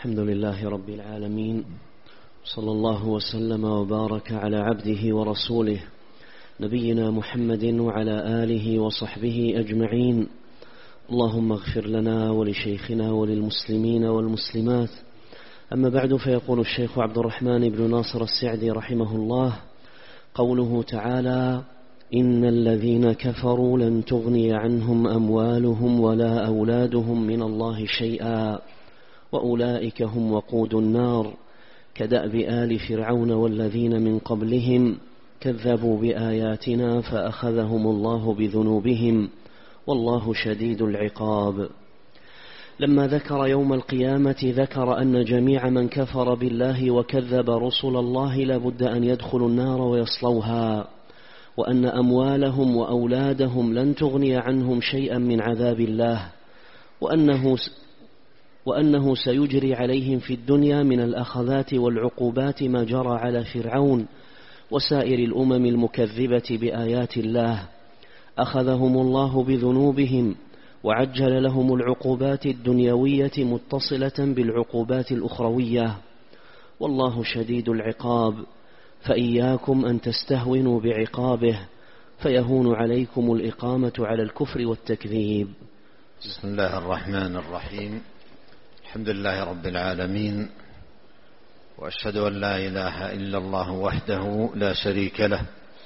الحمد لله رب العالمين، صلى الله وسلم وبارك على عبده ورسوله نبينا محمد وعلى آله وصحبه أجمعين. اللهم اغفر لنا ولشيخنا وللمسلمين والمسلمات. أما بعد، فيقول الشيخ عبد الرحمن بن ناصر السعدي رحمه الله: قوله تعالى: إن الذين كفروا لن تغني عنهم أموالهم ولا أولادهم من الله شيئا وأولئك هم وقود النار، كدأب آل فرعون والذين من قبلهم كذبوا بآياتنا فأخذهم الله بذنوبهم والله شديد العقاب. لما ذكر يوم القيامة ذكر أن جميع من كفر بالله وكذب رسل الله لابد أن يدخلوا النار ويصلوها، وأن أموالهم وأولادهم لن تغني عنهم شيئا من عذاب الله، وأنه سيجري عليهم في الدنيا من الأخذات والعقوبات ما جرى على فرعون وسائر الأمم المكذبة بآيات الله. أخذهم الله بذنوبهم وعجل لهم العقوبات الدنيوية متصلة بالعقوبات الأخروية، والله شديد العقاب، فإياكم أن تستهونوا بعقابه فيهون عليكم الإقامة على الكفر والتكذيب. بسم الله الرحمن الرحيم. الحمد لله رب العالمين، وأشهد أن لا إله إلا الله وحده لا شريك له،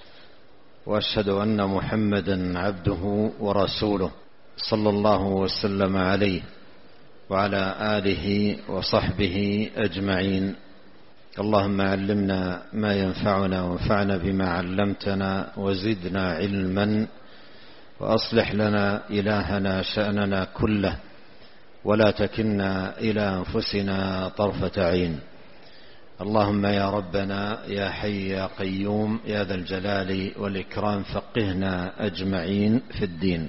وأشهد أن محمدا عبده ورسوله صلى الله وسلم عليه وعلى آله وصحبه أجمعين. اللهم علمنا ما ينفعنا وانفعنا بما علمتنا وزدنا علما، وأصلح لنا إلهنا شأننا كله، ولا تكلنا إلى أنفسنا طرفة عين. اللهم يا ربنا يا حي يا قيوم يا ذا الجلال والإكرام فقهنا أجمعين في الدين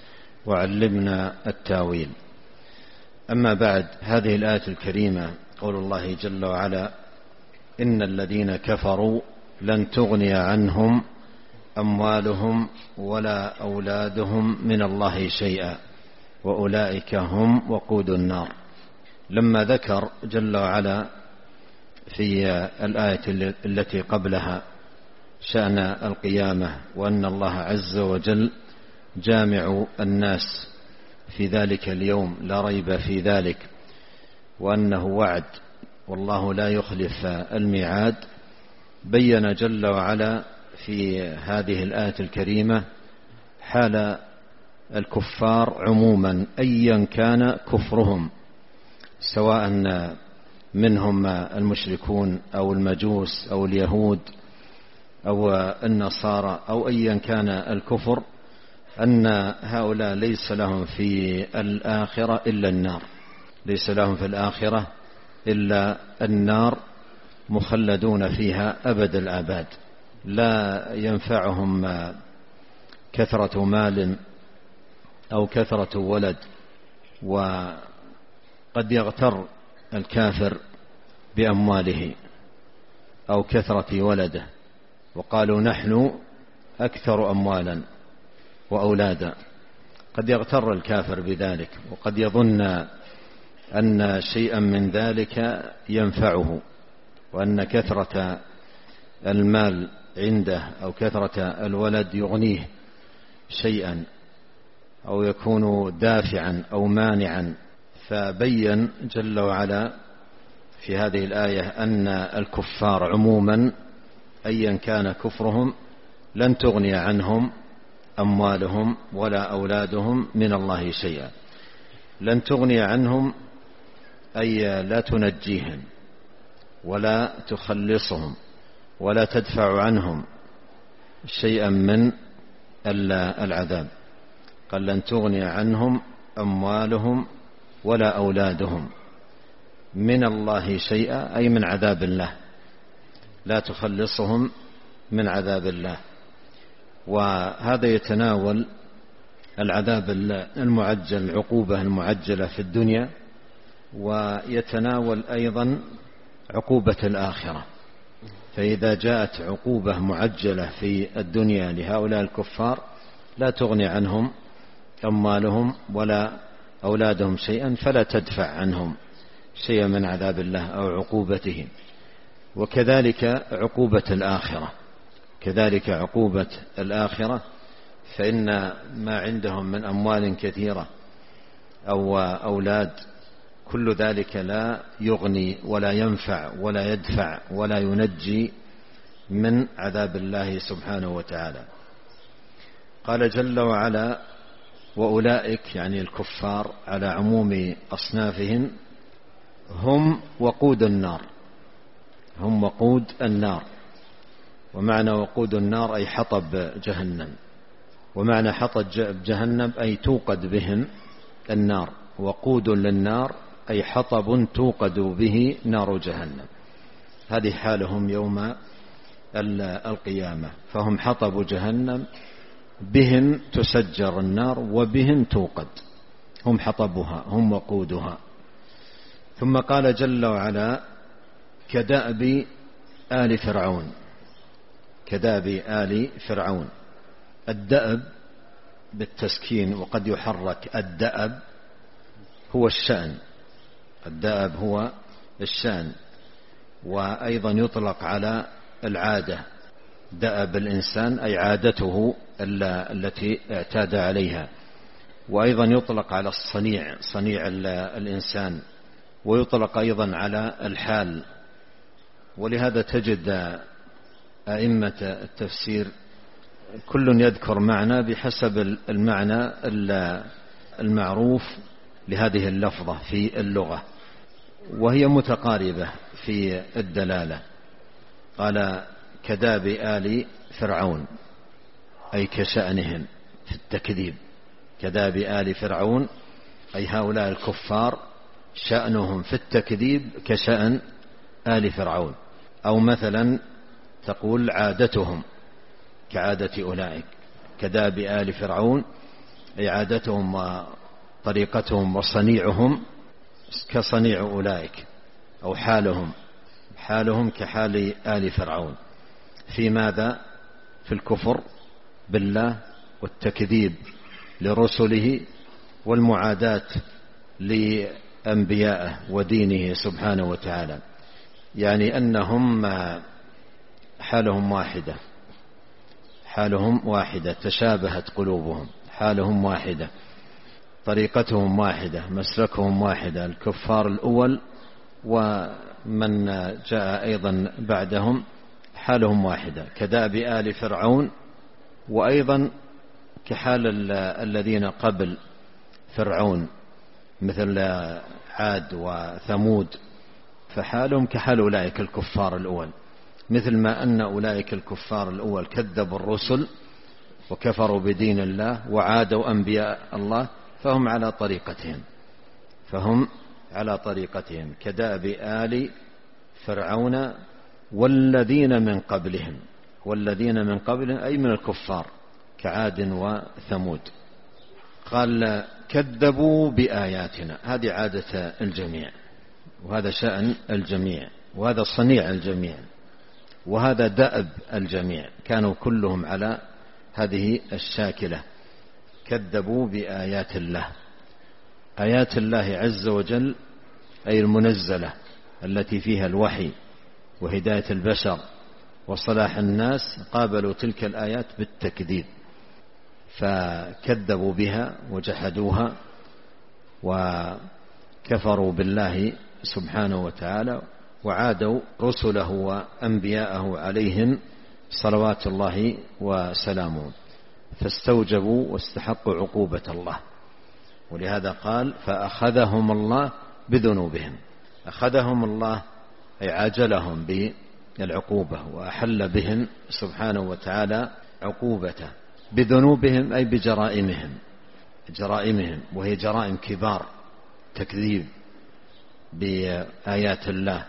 وعلمنا التاويل. أما بعد، هذه الآية الكريمة قول الله جل وعلا: إن الذين كفروا لن تغني عنهم أموالهم ولا أولادهم من الله شيئا وأولئك هم وقود النار. لما ذكر جل وعلا في الآية التي قبلها شأن القيامة، وأن الله عز وجل جامع الناس في ذلك اليوم لا ريب في ذلك، وأنه وعد والله لا يخلف الميعاد، بين جل وعلا في هذه الآية الكريمة حال الكفار عموما أيا كان كفرهم، سواء منهم المشركون أو المجوس أو اليهود أو النصارى أو أيا كان الكفر، أن هؤلاء ليس لهم في الآخرة إلا النار، ليس لهم في الآخرة إلا النار، مخلدون فيها أبد الآباد. لا ينفعهم كثرة مال أو كثرة ولد. وقد يغتر الكافر بأمواله أو كثرة ولده، وقالوا نحن أكثر أموالا وأولادا. قد يغتر الكافر بذلك، وقد يظن أن شيئا من ذلك ينفعه، وأن كثرة المال عنده أو كثرة الولد يغنيه شيئا أو يكون دافعا أو مانعا. فبين جل وعلا في هذه الآية أن الكفار عموما أيا كان كفرهم لن تغني عنهم أموالهم ولا أولادهم من الله شيئا. لن تغني عنهم أي لا تنجيهم ولا تخلصهم ولا تدفع عنهم شيئا من العذاب. قال لن تغني عنهم أموالهم ولا أولادهم من الله شيئا، أي من عذاب الله، لا تخلصهم من عذاب الله. وهذا يتناول العذاب المعجل، العقوبة المعجلة في الدنيا، ويتناول أيضا عقوبة الآخرة. فإذا جاءت عقوبة معجلة في الدنيا لهؤلاء الكفار لا تغني عنهم أموالهم ولا أولادهم شيئا، فلا تدفع عنهم شيئا من عذاب الله أو عقوبته. وكذلك عقوبة الآخرة، كذلك عقوبة الآخرة، فإن ما عندهم من أموال كثيرة أو أولاد كل ذلك لا يغني ولا ينفع ولا يدفع ولا ينجي من عذاب الله سبحانه وتعالى. قال جل وعلا: وأولئك، يعني الكفار على عموم أصنافهم، هم وقود النار، هم وقود النار. ومعنى وقود النار أي حطب جهنم، ومعنى حطب جهنم أي توقد بهم النار. وقود للنار أي حطب توقد به نار جهنم. هذه حالهم يوم القيامة، فهم حطب جهنم، بهم تسجر النار وبهم توقد، هم حطبها، هم وقودها. ثم قال جل وعلا: كدأب آل فرعون، كدأب آل فرعون. الدأب بالتسكين، وقد يحرك الدأب، هو الشأن، الدأب هو الشأن. وأيضا يطلق على العادة، دأب الإنسان أي عادته التي اعتاد عليها. وأيضا يطلق على الصنيع، صنيع الإنسان. ويطلق أيضا على الحال. ولهذا تجد أئمة التفسير كل يذكر معنى بحسب المعنى المعروف لهذه اللفظة في اللغة، وهي متقاربة في الدلالة. قال: كداب آل فرعون أي كشأنهم في التكذيب، كداب آل فرعون أي هؤلاء الكفار شأنهم في التكذيب كشأن آل فرعون. أو مثلا تقول عادتهم كعادة أولئك، كداب آل فرعون أي عادتهم وطريقتهم وصنيعهم كصنيع أولئك، أو حالهم كحال آل فرعون. في ماذا؟ في الكفر بالله والتكذيب لرسله والمعاداة لأنبيائه ودينه سبحانه وتعالى. يعني أنهم حالهم واحدة، حالهم واحدة، تشابهت قلوبهم، حالهم واحدة، طريقتهم واحدة، مسلكهم واحدة، الكفار الأول ومن جاء أيضا بعدهم حالهم واحدة، كداب آل فرعون. وأيضا كحال الذين قبل فرعون مثل عاد وثمود، فحالهم كحال أولئك الكفار الأول، مثل ما أن أولئك الكفار الأول كذبوا الرسل وكفروا بدين الله وعادوا أنبياء الله، فهم على طريقتهم، فهم على طريقتهم كداب آل فرعون والذين من قبلهم، والذين من قبلهم أي من الكفار كعاد وثمود. قال: كذبوا بآياتنا، هذه عادة الجميع، وهذا شأن الجميع، وهذا صنيع الجميع، وهذا دأب الجميع، كانوا كلهم على هذه الشاكلة. كذبوا بآيات الله، آيات الله عز وجل أي المنزلة التي فيها الوحي وهداية البشر وصلاح الناس، قابلوا تلك الآيات بالتكذيب، فكذبوا بها وجحدوها وكفروا بالله سبحانه وتعالى، وعادوا رسله وأنبياءه عليهم صلوات الله وسلامه، فاستوجبوا واستحقوا عقوبة الله. ولهذا قال: فأخذهم الله بذنوبهم. أخذهم الله أي عاجلهم بالعقوبة وأحل بهم سبحانه وتعالى عقوبته، بذنوبهم أي بجرائمهم، جرائمهم، وهي جرائم كبار، تكذيب بآيات الله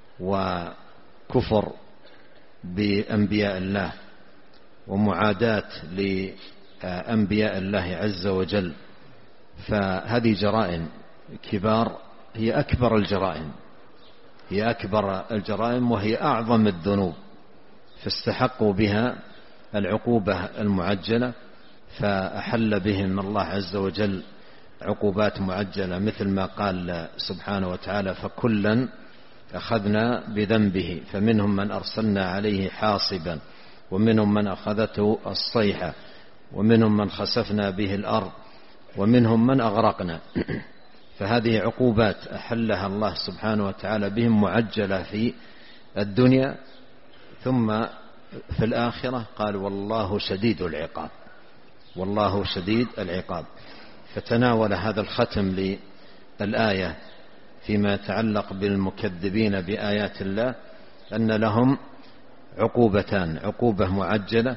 وكفر بأنبياء الله ومعاداة لأنبياء الله عز وجل. فهذه جرائم كبار، هي أكبر الجرائم، هي أكبر الجرائم وهي أعظم الذنوب، فاستحقوا بها العقوبة المعجلة، فأحل بهم الله عز وجل عقوبات معجلة مثل ما قال سبحانه وتعالى فكلا أخذنا بذنبه فمنهم من أرسلنا عليه حاصبا ومنهم من أخذته الصيحة ومنهم من خسفنا به الأرض ومنهم من أغرقنا. فهذه عقوبات أحلها الله سبحانه وتعالى بهم معجلة في الدنيا، ثم في الآخرة قال والله شديد العقاب، والله شديد العقاب. فتناول هذا الختم للآية فيما يتعلق بالمكذبين بآيات الله أن لهم عقوبتان، عقوبة معجلة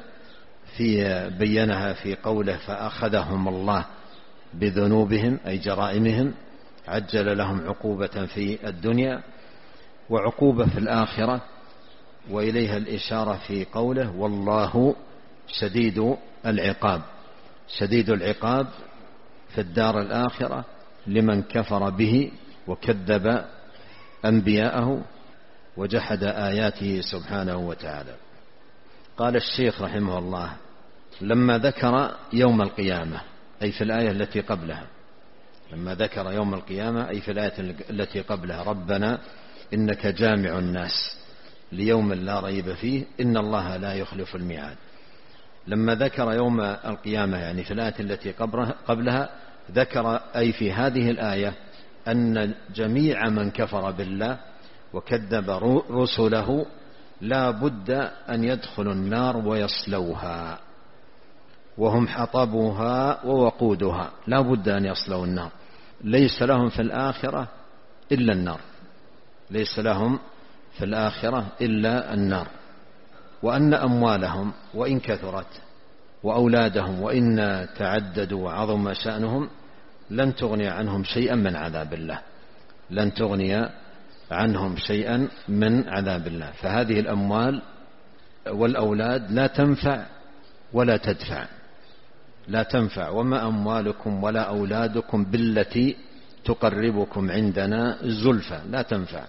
بينها في قوله فأخذهم الله بذنوبهم أي جرائمهم، عجل لهم عقوبة في الدنيا وعقوبة في الآخرة، وإليها الإشارة في قوله والله شديد العقاب. شديد العقاب في الدار الآخرة لمن كفر به وكذب أنبياءه وجحد آياته سبحانه وتعالى. قال الشيخ رحمه الله لما ذكر يوم القيامة أي في الآية التي قبلها، لما ذكر يوم القيامة أي في الآية التي قبلها ربنا إنك جامع الناس ليوم لا ريب فيه إن الله لا يخلف الميعاد. لما ذكر يوم القيامة يعني في الآية التي قبلها ذكر أي في هذه الآية أن جميع من كفر بالله وكذب رسله لا بد أن يدخلوا النار ويصلوها، وهم حطبها ووقودها، لا بد أن يصلوا النار، ليس لهم في الآخرة إلا النار، ليس لهم في الآخرة إلا النار. وأن أموالهم وإن كثرت وأولادهم وإن تعددوا وعظم شأنهم لن تغني عنهم شيئا من عذاب الله، لن تغني عنهم شيئا من عذاب الله. فهذه الأموال والأولاد لا تنفع ولا تدفع، لا تنفع. وما أموالكم ولا أولادكم بالتي تقربكم عندنا زلفى، لا تنفع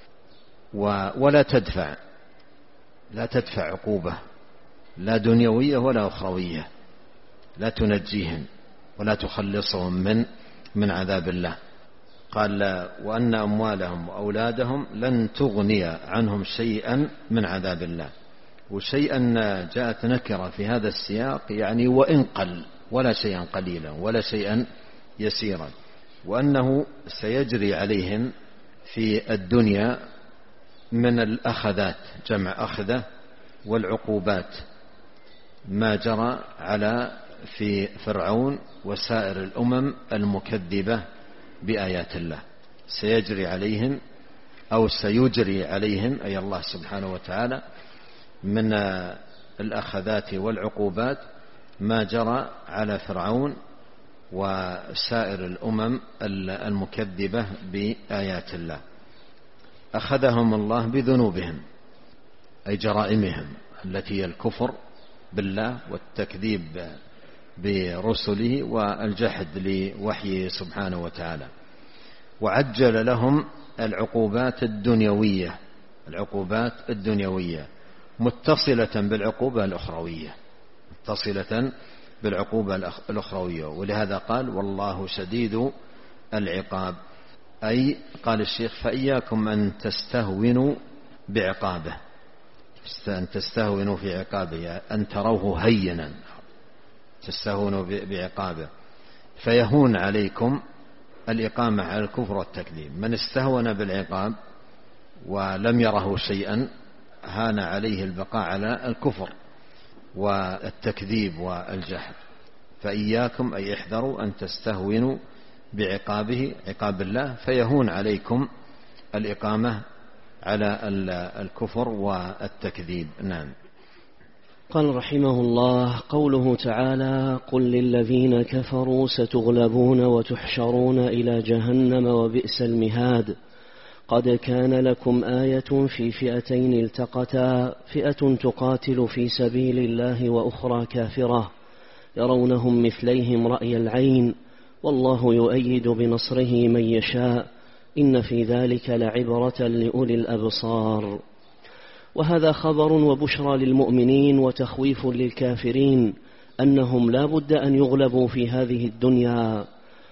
ولا تدفع، لا تدفع عقوبة لا دنيوية ولا أخروية، لا تنجيهم ولا تخلصهم من عذاب الله. قال وأن أموالهم وأولادهم لن تغني عنهم شيئا من عذاب الله. وشيئا جاءت نكرة في هذا السياق يعني وإن قل، ولا شيئا قليلا ولا شيئا يسيرا، وأنه سيجري عليهم في الدنيا من الأخذات جمع أخذة والعقوبات ما جرى في فرعون وسائر الأمم المكذبة بآيات الله. سيجري عليهم أو سيجري عليهم أي الله سبحانه وتعالى من الأخذات والعقوبات ما جرى على فرعون وسائر الأمم المكذبة بآيات الله. أخذهم الله بذنوبهم أي جرائمهم التي هي الكفر بالله والتكذيب برسله والجحد لوحيه سبحانه وتعالى. وعجل لهم العقوبات الدنيوية، العقوبات الدنيوية متصلة بالعقوبة الأخروية، متصلة بالعقوبة الأخروية. ولهذا قال والله شديد العقاب، أي قال الشيخ فإياكم أن تستهونوا بعقابه، أن تستهونوا في عقابه، أن تروه هينا، تستهونوا بعقابه فيهون عليكم الإقامة على الكفر والتكذيب. من استهون بالعقاب ولم يره شيئا هان عليه البقاء على الكفر والتكذيب والجحد. فإياكم أي احذروا أن تستهونوا بعقابه عقاب الله فيهون عليكم الإقامة على الكفر والتكذيب. نعم. قال رحمه الله قوله تعالى قل للذين كفروا ستغلبون وتحشرون إلى جهنم وبئس المهاد. قد كان لكم آية في فئتين التقتا فئة تقاتل في سبيل الله وأخرى كافرة يرونهم مثليهم رأي العين والله يؤيد بنصره من يشاء إن في ذلك لعبرة لأولي الأبصار. وهذا خبر وبشرى للمؤمنين وتخويف للكافرين أنهم لا بد أن يغلبوا في هذه الدنيا،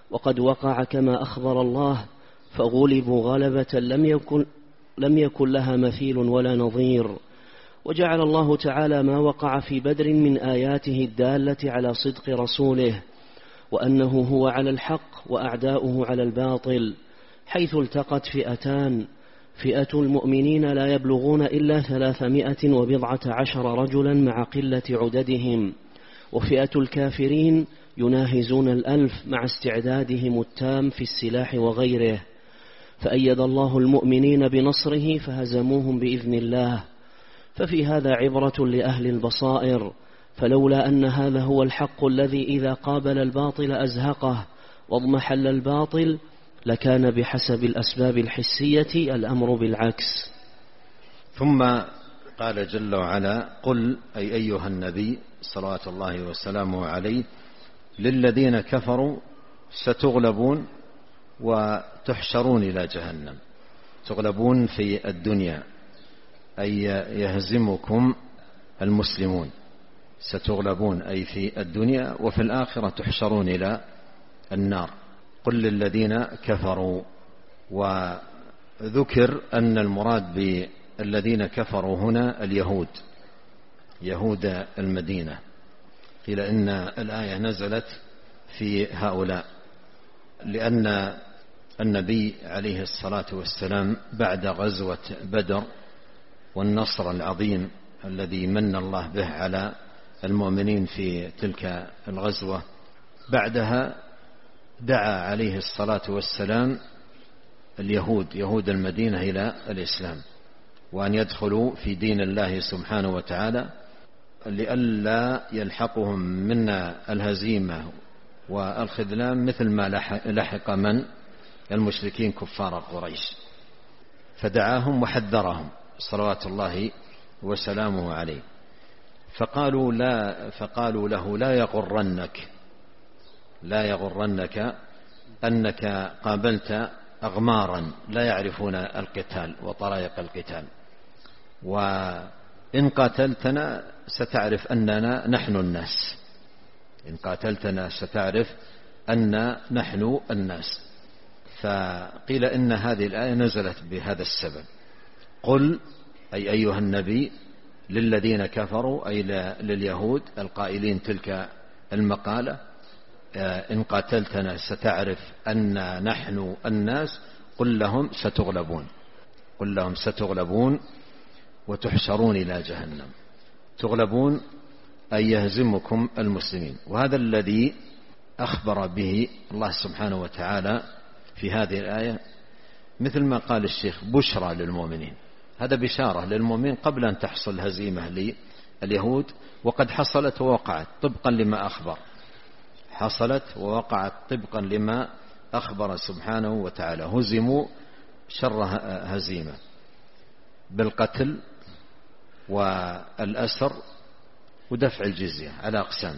وقد وقع كما أخبر الله، فغلبوا غلبة لم يكن لها مثيل ولا نظير. وجعل الله تعالى ما وقع في بدر من آياته الدالة على صدق رسوله، وأنه هو على الحق وأعداؤه على الباطل، حيث التقت فئتان: فئة المؤمنين لا يبلغون إلا 310 رجلا مع قلة عددهم، وفئة الكافرين يناهزون 1000 مع استعدادهم التام في السلاح وغيره، فأيد الله المؤمنين بنصره فهزموهم بإذن الله. ففي هذا عبرة لأهل البصائر، فلولا أن هذا هو الحق الذي إذا قابل الباطل أزهقه واضمحل الباطل لكان بحسب الأسباب الحسية الأمر بالعكس. ثم قال جل وعلا: قل أي أيها النبي صلوات الله وسلامه عليه للذين كفروا ستغلبون وتحشرون إلى جهنم. تغلبون في الدنيا أي يهزمكم المسلمون، ستغلبون أي في الدنيا، وفي الآخرة تحشرون إلى النار. قل للذين كفروا. وذكر أن المراد بالذين كفروا هنا اليهود، يهود المدينة. قيل إن الآية نزلت في هؤلاء، لأن النبي عليه الصلاة والسلام بعد غزوة بدر والنصر العظيم الذي من الله به على المؤمنين في تلك الغزوة، بعدها دعا عليه الصلاة والسلام اليهود، يهود المدينة، إلى الإسلام، وأن يدخلوا في دين الله سبحانه وتعالى، لئلا يلحقهم منا الهزيمة والخذلان مثل ما لحق من المشركين كفار قريش. فدعاهم وحذرهم صلوات الله وسلامه عليه، فقالوا له: لا يغرنك أنك قابلت أغمارا لا يعرفون القتال وطرائق القتال، وإن قاتلتنا ستعرف أننا نحن الناس، إن قاتلتنا ستعرف أن نحن الناس. فقيل إن هذه الآية نزلت بهذا السبب. قل أي أيها النبي للذين كفروا أي لليهود القائلين تلك المقالة: إن قاتلتنا ستعرف أن نحن الناس. قل لهم ستغلبون وتحشرون إلى جهنم. تغلبون أي يهزمكم المسلمين. وهذا الذي أخبر به الله سبحانه وتعالى في هذه الآية، مثل ما قال الشيخ: بشرى للمؤمنين. هذا بشارة للمؤمنين قبل أن تحصل هزيمة لليهود، وقد حصلت ووقعت طبقا لما أخبر، حصلت ووقعت طبقا لما أخبر سبحانه وتعالى. هزموا شر هزيمة بالقتل والأسر ودفع الجزية على أقسام،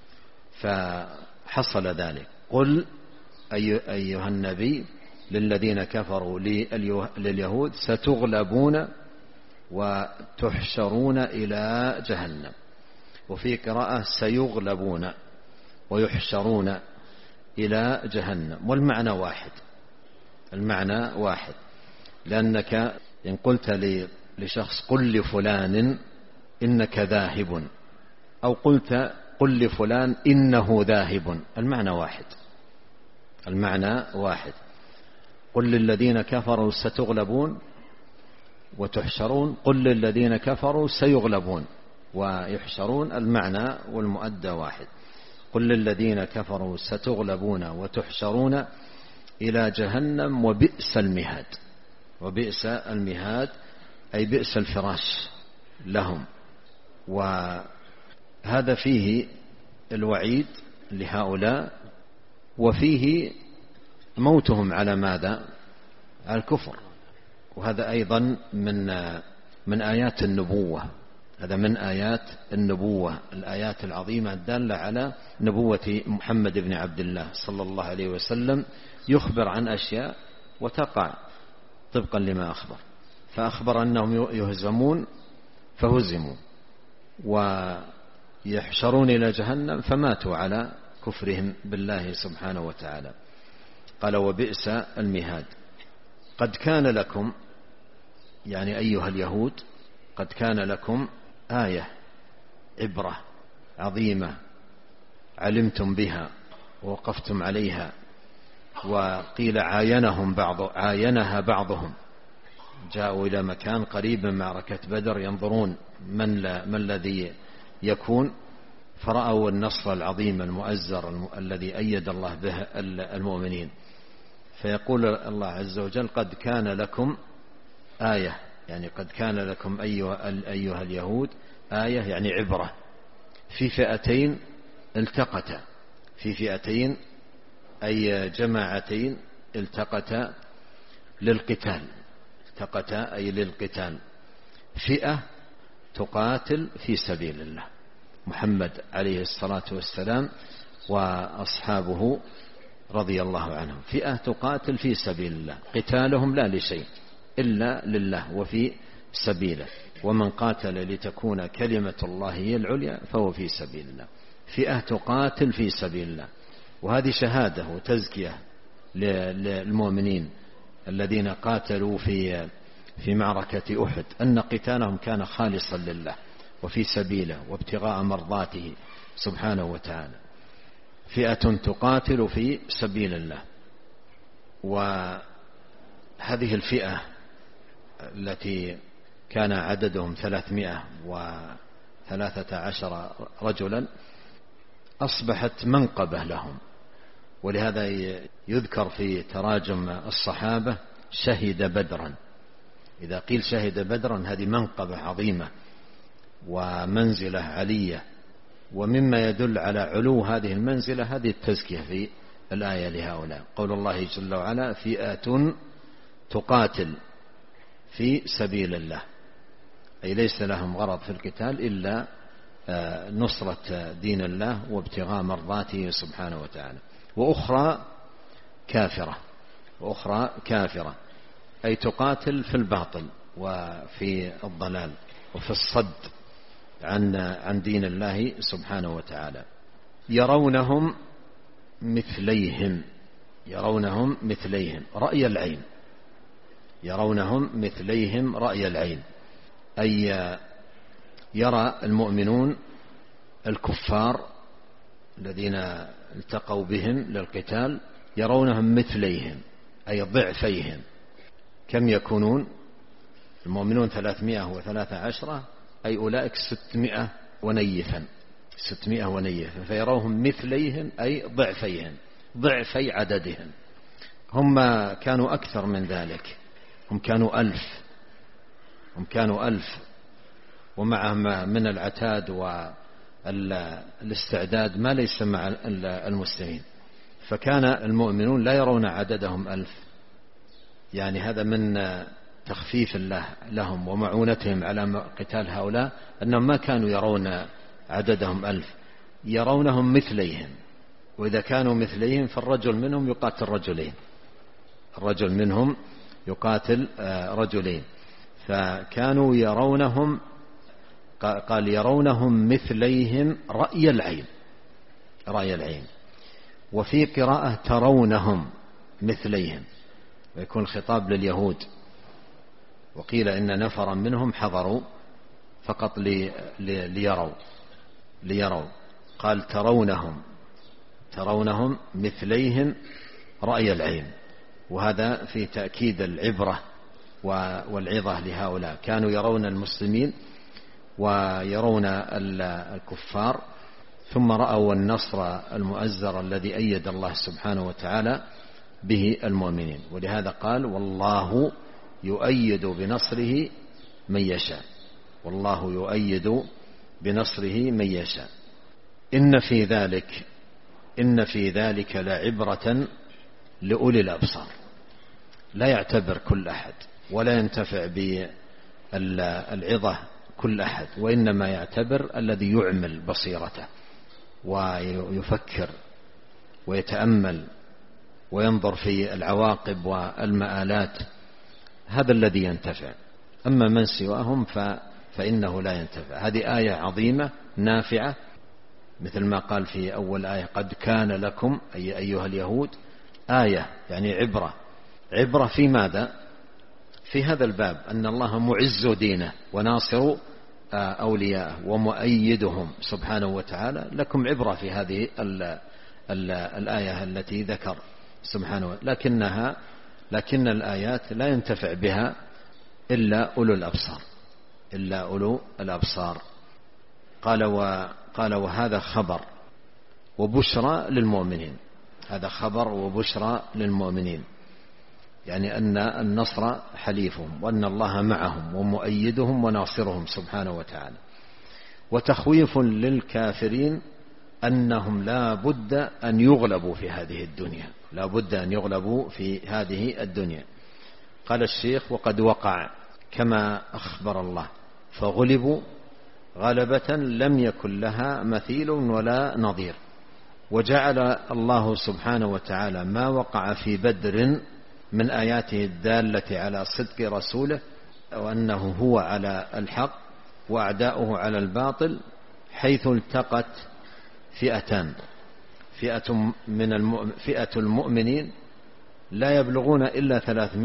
فحصل ذلك. قل أيها النبي للذين كفروا لليهود ستغلبون وتحشرون إلى جهنم. وفي قراءة سيغلبون ويحشرون إلى جهنم، والمعنى واحد، لأنك إن قلت لشخص: قل لفلان إنك ذاهب، أو قلت: قل لفلان إنه ذاهب، المعنى واحد. قل للذين كفروا ستغلبون وتحشرون، قل للذين كفروا سيغلبون ويحشرون، المعنى والمؤدى واحد. قل للذين كفروا ستغلبون وتحشرون إلى جهنم وبئس المهاد أي بئس الفراش لهم. وهذا فيه الوعيد لهؤلاء، وفيه موتهم على ماذا؟ على الكفر. وهذا أيضا من آيات النبوة، هذا من آيات النبوة، الآيات العظيمة الدالة على نبوة محمد بن عبد الله صلى الله عليه وسلم، يخبر عن أشياء وتقع طبقا لما أخبر. فأخبر أنهم يهزمون فهزموا، ويحشرون إلى جهنم فماتوا على كفرهم بالله سبحانه وتعالى. قال وبئس المهاد. قد كان لكم، يعني أيها اليهود، قد كان لكم آية، عبرة عظيمة علمتم بها ووقفتم عليها. وقيل عاينها بعضهم، جاءوا إلى مكان قريب من معركة بدر ينظرون ما الذي يكون، فرأوا النصر العظيم المؤزر الذي أيد الله به المؤمنين. فيقول الله عز وجل قد كان لكم آية، يعني قد كان لكم أيها اليهود آية، يعني عبرة في فئتين التقتا، في فئتين أي جماعتين التقتا للقتال، التقتا أي للقتال. فئة تقاتل في سبيل الله، محمد عليه الصلاة والسلام وأصحابه رضي الله عنهم، فئة تقاتل في سبيل الله، قتالهم لا لشيء إلا لله وفي سبيله، ومن قاتل لتكون كلمة الله هي العليا فهو في سبيل الله. فئة تقاتل في سبيل الله، وهذه شهادة وتزكية للمؤمنين الذين قاتلوا في معركة أحد، أن قتالهم كان خالصا لله وفي سبيله وابتغاء مرضاته سبحانه وتعالى. فئة تقاتل في سبيل الله. وهذه الفئة التي كان عددهم 313 رجلا أصبحت منقبة لهم، ولهذا يذكر في تراجم الصحابة شهد بدرا. إذا قيل شهد بدرا هذه منقبة عظيمة ومنزلة علية، ومما يدل على علو هذه المنزلة هذه التزكية في الآية لهؤلاء، قول الله جل وعلا فئة تقاتل في سبيل الله، أي ليس لهم غرض في القتال إلا نصرة دين الله وابتغاء مرضاته سبحانه وتعالى. وأخرى كافرة أي تقاتل في الباطل وفي الضلال وفي الصد عن دين الله سبحانه وتعالى. يرونهم مثليهم رأي العين، يرونهم مثليهم رأي العين، أي يرى المؤمنون الكفار الذين التقوا بهم للقتال يرونهم مثليهم أي ضعفيهم. كم يكونون المؤمنون؟ 313، أي أولئك 600 ونيفا، فيروهم مثليهم أي ضعفيهم، ضعفي عددهم. هم كانوا أكثر من ذلك، هم كانوا 1000 ومعهم من العتاد والاستعداد ما ليس مع المسلمين. فكان المؤمنون لا يرون عددهم 1000، يعني هذا من تخفيف الله لهم ومعونتهم على قتال هؤلاء، أنهم ما كانوا يرون عددهم 1000، يرونهم مثليهم. وإذا كانوا مثليهم فالرجل منهم يقاتل رجلين، الرجل منهم يقاتل رجلين. فكانوا يرونهم، قال يرونهم مثليهم رأي العين. وفي قراءة ترونهم مثليهم، ويكون خطاب لليهود. وقيل إن نفرا منهم حضروا فقط ليروا. قال ترونهم مثليهم رأي العين، وهذا في تأكيد العبرة والعظة لهؤلاء. كانوا يرون المسلمين ويرون الكفار، ثم رأوا النصر المؤزر الذي أيد الله سبحانه وتعالى به المؤمنين. ولهذا قال والله يؤيد بنصره من يشاء، والله يؤيد بنصره من يشاء. إن في ذلك لعبرة لأولي الأبصار. لا يعتبر كل أحد ولا ينتفع بالعظة كل أحد، وإنما يعتبر الذي يعمل بصيرته ويفكر ويتأمل وينظر في العواقب والمآلات، هذا الذي ينتفع. أما من سواهم فإنه لا ينتفع. هذه آية عظيمة نافعة، مثل ما قال في أول آية قد كان لكم أي أيها اليهود آية يعني عبرة في ماذا؟ في هذا الباب أن الله معز دينه وناصر أولياءه ومؤيدهم سبحانه وتعالى. لكم عبرة في هذه الآية التي ذكر سبحانه، لكن الآيات لا ينتفع بها إلا أولو الأبصار. قال وهذا خبر وبشرى للمؤمنين. هذا خبر وبشرى للمؤمنين، يعني أن النصر حليفهم وأن الله معهم ومؤيدهم وناصرهم سبحانه وتعالى. وتخويف للكافرين أنهم لا بد أن يغلبوا في هذه الدنيا. قال الشيخ وقد وقع كما أخبر الله، فغلبوا غلبة لم يكن لها مثيل ولا نظير. وجعل الله سبحانه وتعالى ما وقع في بدر من آياته الدالة على صدق رسوله وأنه هو على الحق وأعداؤه على الباطل، حيث التقت فئتان، فئة المؤمنين لا يبلغون إلا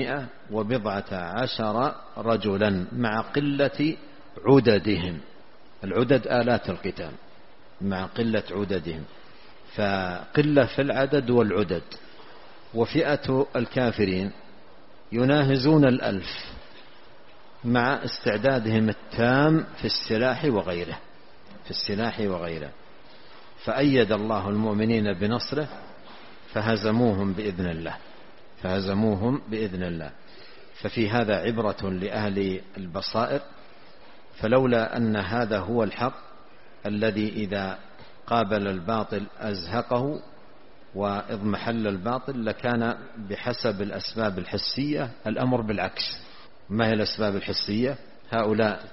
310 رجلا مع قلة عددهم. العدد آلات القتال مع قلة عددهم، فقلة في العدد والعدد. وفئة الكافرين يناهزون 1000 مع استعدادهم التام في السلاح وغيره. فأيد الله المؤمنين بنصره فهزموهم بإذن الله. ففي هذا عبرة لأهل البصائر. فلولا أن هذا هو الحق الذي إذا قابل الباطل أزهقه وإضمحل الباطل، لكان بحسب الأسباب الحسية الأمر بالعكس. ما هي الأسباب الحسية؟ هؤلاء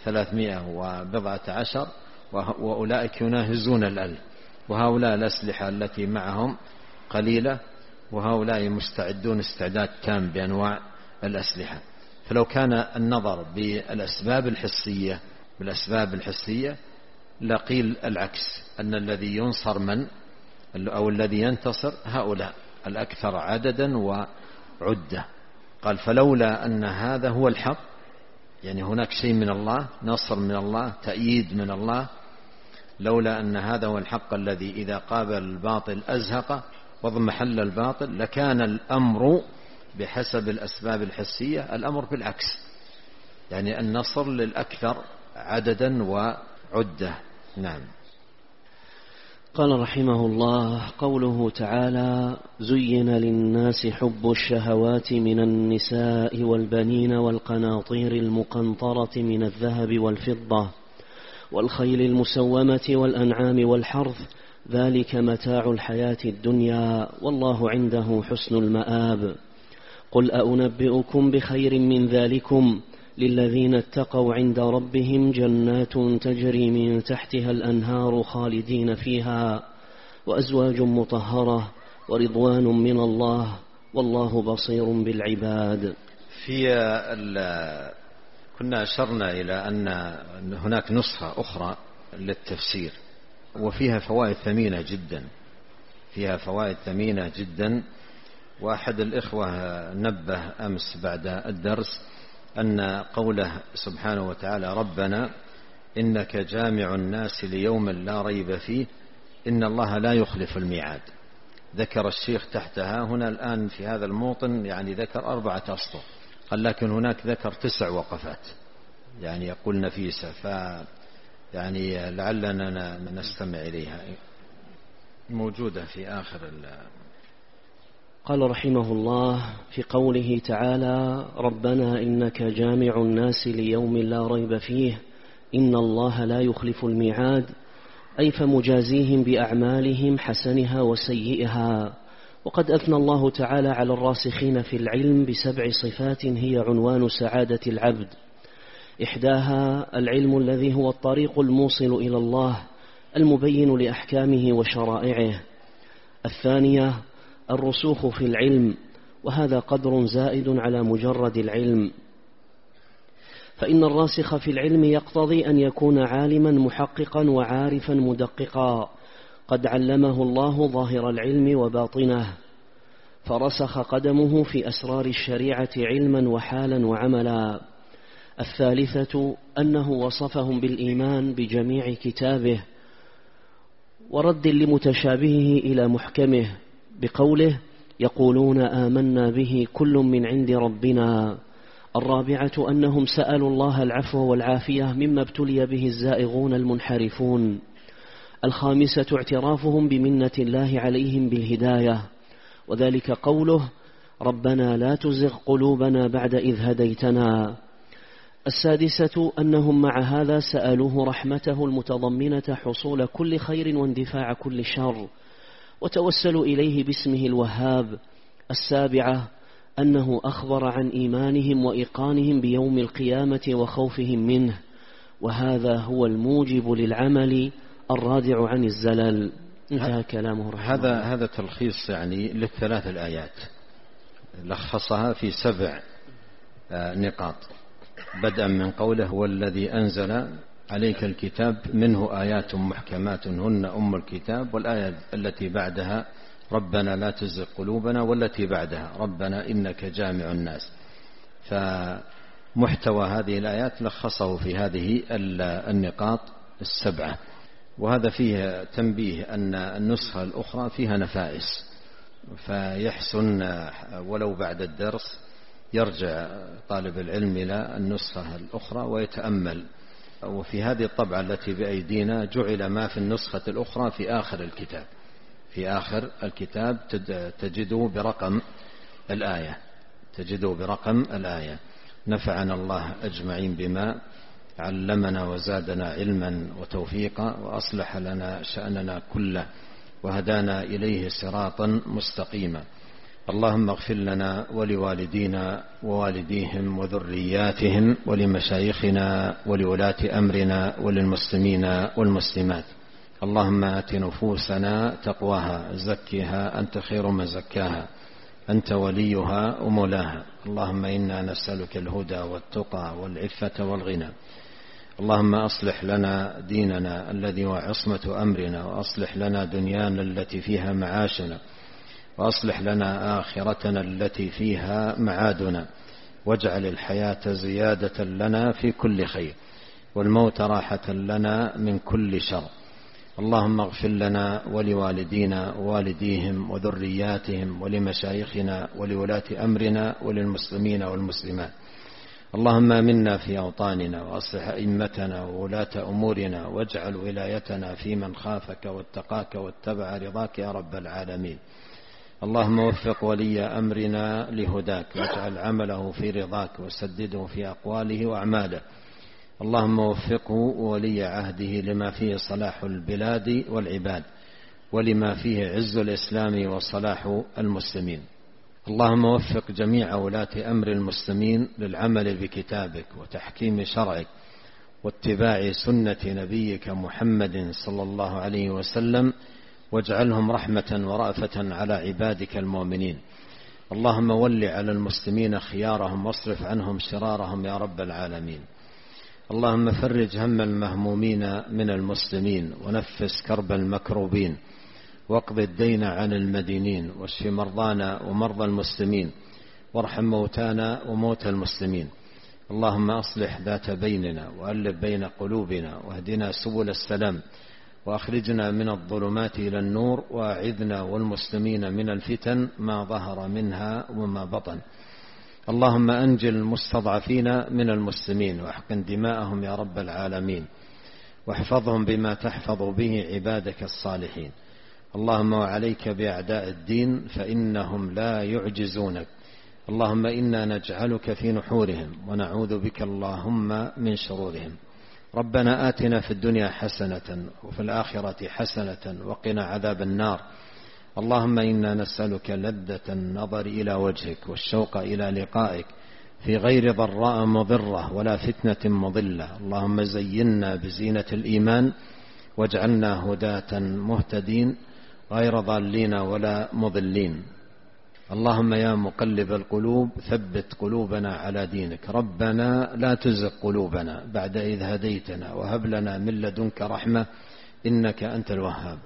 310 وأولئك يناهزون 1000، وهؤلاء الأسلحة التي معهم قليلة، وهؤلاء مستعدون استعداد تام بأنواع الأسلحة. فلو كان النظر بالأسباب الحسية لقيل العكس، أن الذي ينصر أو الذي ينتصر هؤلاء الأكثر عددا وعدة. قال فلولا أن هذا هو الحق، يعني هناك شيء من الله، نصر من الله، تأييد من الله. لولا أن هذا هو الحق الذي إذا قابل الباطل أزهق واضمحل الباطل، لكان الأمر بحسب الأسباب الحسية الأمر بالعكس، يعني النصر للأكثر عددا وعدة. نعم. قال رحمه الله: قوله تعالى: زين للناس حب الشهوات من النساء والبنين والقناطير المقنطرة من الذهب والفضة والخيل المسومة والأنعام والحرث، ذلك متاع الحياة الدنيا والله عنده حسن المآب. قل أنبئكم بخير من ذلكم للذين اتقوا عند ربهم جنات تجري من تحتها الأنهار خالدين فيها وأزواج مطهرة ورضوان من الله والله بصير بالعباد. كنا أشرنا إلى أن هناك نسخة أخرى للتفسير وفيها فوائد ثمينة جدا. وأحد الإخوة نبه أمس بعد الدرس أن قوله سبحانه وتعالى: ربنا إنك جامع الناس ليوم لا ريب فيه إن الله لا يخلف الميعاد. ذكر الشيخ تحتها هنا الآن في هذا الموطن يعني ذكر 4 أسطر، قال لكن هناك ذكر 9 وقفات يعني يقول نفيسة، يعني لعلنا نستمع إليها، موجودة في آخر قال رحمه الله في قوله تعالى: ربنا إنك جامع الناس ليوم لا ريب فيه إن الله لا يخلف الميعاد، أي فمجازيهم بأعمالهم حسنها وسيئها. وقد أثنى الله تعالى على الراسخين في العلم ب7 صفات هي عنوان سعادة العبد. إحداها العلم الذي هو الطريق الموصل إلى الله المبين لأحكامه وشرائعه. الثانية الرسوخ في العلم، وهذا قدر زائد على مجرد العلم، فإن الراسخ في العلم يقتضي أن يكون عالما محققا وعارفا مدققا قد علمه الله ظاهر العلم وباطنه. فرسخ قدمه في أسرار الشريعة علما وحالا وعملا. الثالثة أنه وصفهم بالإيمان بجميع كتابه ورد لمتشابهه إلى محكمه بقوله يقولون آمنا به كل من عند ربنا. الرابعة أنهم سألوا الله العفو والعافية مما ابتلي به الزائغون المنحرفون. الخامسة اعترافهم بمنة الله عليهم بالهداية، وذلك قوله ربنا لا تزغ قلوبنا بعد إذ هديتنا. السادسة أنهم مع هذا سألوه رحمته المتضمنة حصول كل خير واندفاع كل شر، وتوسلوا إليه باسمه الوهاب. السابعة أنه أخبر عن إيمانهم وإيقانهم بيوم القيامة وخوفهم منه، وهذا هو الموجب للعمل الرادع عن الزلل. انتهى كلامه رحمه الله. هذا تلخيص يعني للثلاث الآيات، لخصها في 7 نقاط، بدءا من قوله هو الذي أنزل عليك الكتاب منه آيات محكمات هن أم الكتاب، والآية التي بعدها ربنا لا تزغ قلوبنا، والتي بعدها ربنا إنك جامع الناس. فمحتوى هذه الآيات لخصه في هذه النقاط 7. وهذا فيه تنبيه أن النسخة الأخرى فيها نفائس، فيحسن ولو بعد الدرس يرجع طالب العلم إلى النسخة الأخرى ويتأمل. وفي هذه الطبعة التي بأيدينا جعل ما في النسخة الأخرى في آخر الكتاب، في آخر الكتاب تجده برقم الآية. نفعنا الله أجمعين بما علمنا وزادنا علما وتوفيقا، وأصلح لنا شأننا كله، وهدانا إليه صراطا مستقيما. اللهم اغفر لنا ولوالدينا ووالديهم وذرياتهم ولمشايخنا ولولاة أمرنا وللمسلمين والمسلمات. اللهم آت نفوسنا تقواها زكها أنت خير من زكاها أنت وليها ومولاها. اللهم إنا نسألك الهدى والتقى والعفة والغنى. اللهم أصلح لنا ديننا الذي هو عصمة أمرنا، وأصلح لنا دنيانا التي فيها معاشنا، وأصلح لنا آخرتنا التي فيها معادنا، واجعل الحياة زيادة لنا في كل خير، والموت راحة لنا من كل شر. اللهم اغفر لنا ولوالدينا ووالديهم وذرياتهم ولمشايخنا ولولاة أمرنا وللمسلمين والمسلمات. اللهم آمنا في أوطاننا، وأصلح أئمتنا وولاة أمورنا، واجعل ولايتنا في من خافك واتقاك واتبع رضاك يا رب العالمين. اللهم وفق ولي أمرنا لهداك، واجعل عمله في رضاك، وسدده في أقواله وأعماله. اللهم وفقه ولي عهده لما فيه صلاح البلاد والعباد، ولما فيه عز الإسلام وصلاح المسلمين. اللهم وفق جميع ولاة أمر المسلمين للعمل بكتابك وتحكيم شرعك واتباع سنة نبيك محمد صلى الله عليه وسلم، واجعلهم رحمة ورأفة على عبادك المؤمنين. اللهم ول على المسلمين خيارهم، واصرف عنهم شرارهم يا رب العالمين. اللهم فرج هم المهمومين من المسلمين، ونفس كرب المكروبين، واقض الدين عن المدينين، واشف مرضانا ومرضى المسلمين، وارحم موتانا وموتى المسلمين. اللهم أصلح ذات بيننا، وألف بين قلوبنا، واهدنا سبل السلام، وأخرجنا من الظلمات إلى النور، وأعذنا والمسلمين من الفتن ما ظهر منها وما بطن. اللهم أنجل المستضعفين من المسلمين، واحقن دماءهم يا رب العالمين، واحفظهم بما تحفظ به عبادك الصالحين. اللهم وعليك بأعداء الدين فإنهم لا يعجزونك. اللهم إنا نجعلك في نحورهم، ونعوذ بك اللهم من شرورهم. ربنا آتنا في الدنيا حسنة وفي الآخرة حسنة وقنا عذاب النار. اللهم إنا نسألك لذة النظر إلى وجهك، والشوق إلى لقائك، في غير ضراء مضرة ولا فتنة مضلة. اللهم زينا بزينة الإيمان، واجعلنا هداة مهتدين غير ضالين ولا مضلين. اللهم يا مقلب القلوب ثبت قلوبنا على دينك. ربنا لا تزغ قلوبنا بعد إذ هديتنا، وهب لنا من لدنك رحمة إنك أنت الوهاب.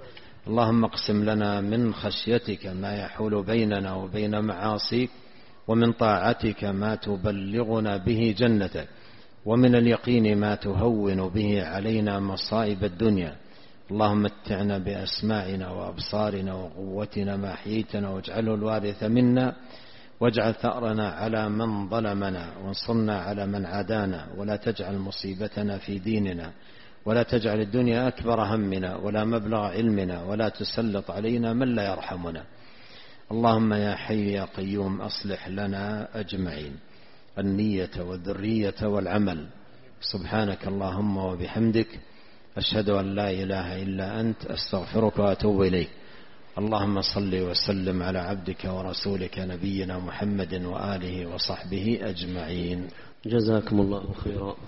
اللهم اقسم لنا من خشيتك ما يحول بيننا وبين معاصيك، ومن طاعتك ما تبلغنا به جنتك، ومن اليقين ما تهون به علينا مصائب الدنيا. اللهم متعنا بأسماعنا وأبصارنا وقوتنا ما أحييتنا، واجعله الوارث منا، واجعل ثأرنا على من ظلمنا، وانصرنا على من عادانا، ولا تجعل مصيبتنا في ديننا، ولا تجعل الدنيا أكبر همنا ولا مبلغ علمنا، ولا تسلط علينا من لا يرحمنا. اللهم يا حي يا قيوم أصلح لنا أجمعين النية والذرية والعمل. سبحانك اللهم وبحمدك، أشهد أن لا إله إلا أنت، أستغفرك وأتوب إليك. اللهم صل وسلم على عبدك ورسولك نبينا محمد وآله وصحبه أجمعين. جزاكم الله خيرا.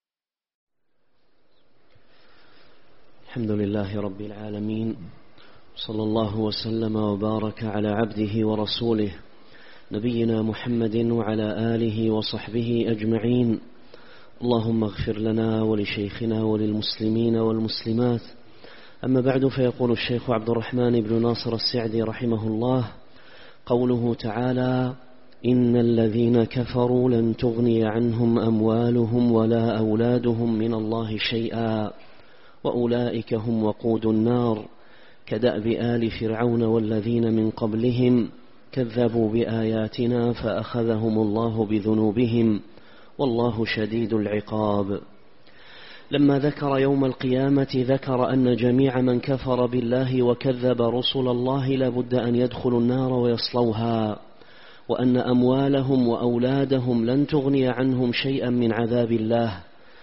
الحمد لله رب العالمين، صلى الله وسلم وبارك على عبده ورسوله نبينا محمد وعلى آله وصحبه أجمعين. اللهم اغفر لنا ولشيخنا وللمسلمين والمسلمات. أما بعد، فيقول الشيخ عبد الرحمن بن ناصر السعدي رحمه الله: قوله تعالى: إن الذين كفروا لن تغني عنهم أموالهم ولا أولادهم من الله شيئا وأولئك هم وقود النار، كدأب آل فرعون والذين من قبلهم كذبوا بآياتنا فأخذهم الله بذنوبهم والله شديد العقاب. لما ذكر يوم القيامة ذكر أن جميع من كفر بالله وكذب رسل الله لابد أن يدخلوا النار ويصلوها، وأن أموالهم وأولادهم لن تغني عنهم شيئا من عذاب الله،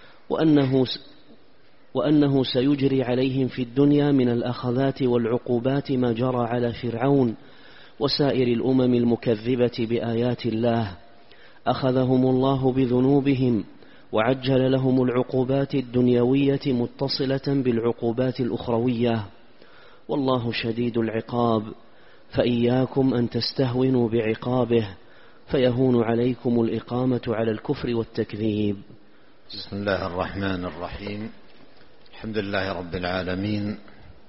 وأنه سيجري عليهم في الدنيا من الأخذات والعقوبات ما جرى على فرعون وسائر الأمم المكذبة بآيات الله. أخذهم الله بذنوبهم وعجل لهم العقوبات الدنيوية متصلة بالعقوبات الأخروية، والله شديد العقاب، فإياكم أن تستهونوا بعقابه فيهون عليكم الإقامة على الكفر والتكذيب. بسم الله الرحمن الرحيم. الحمد لله رب العالمين،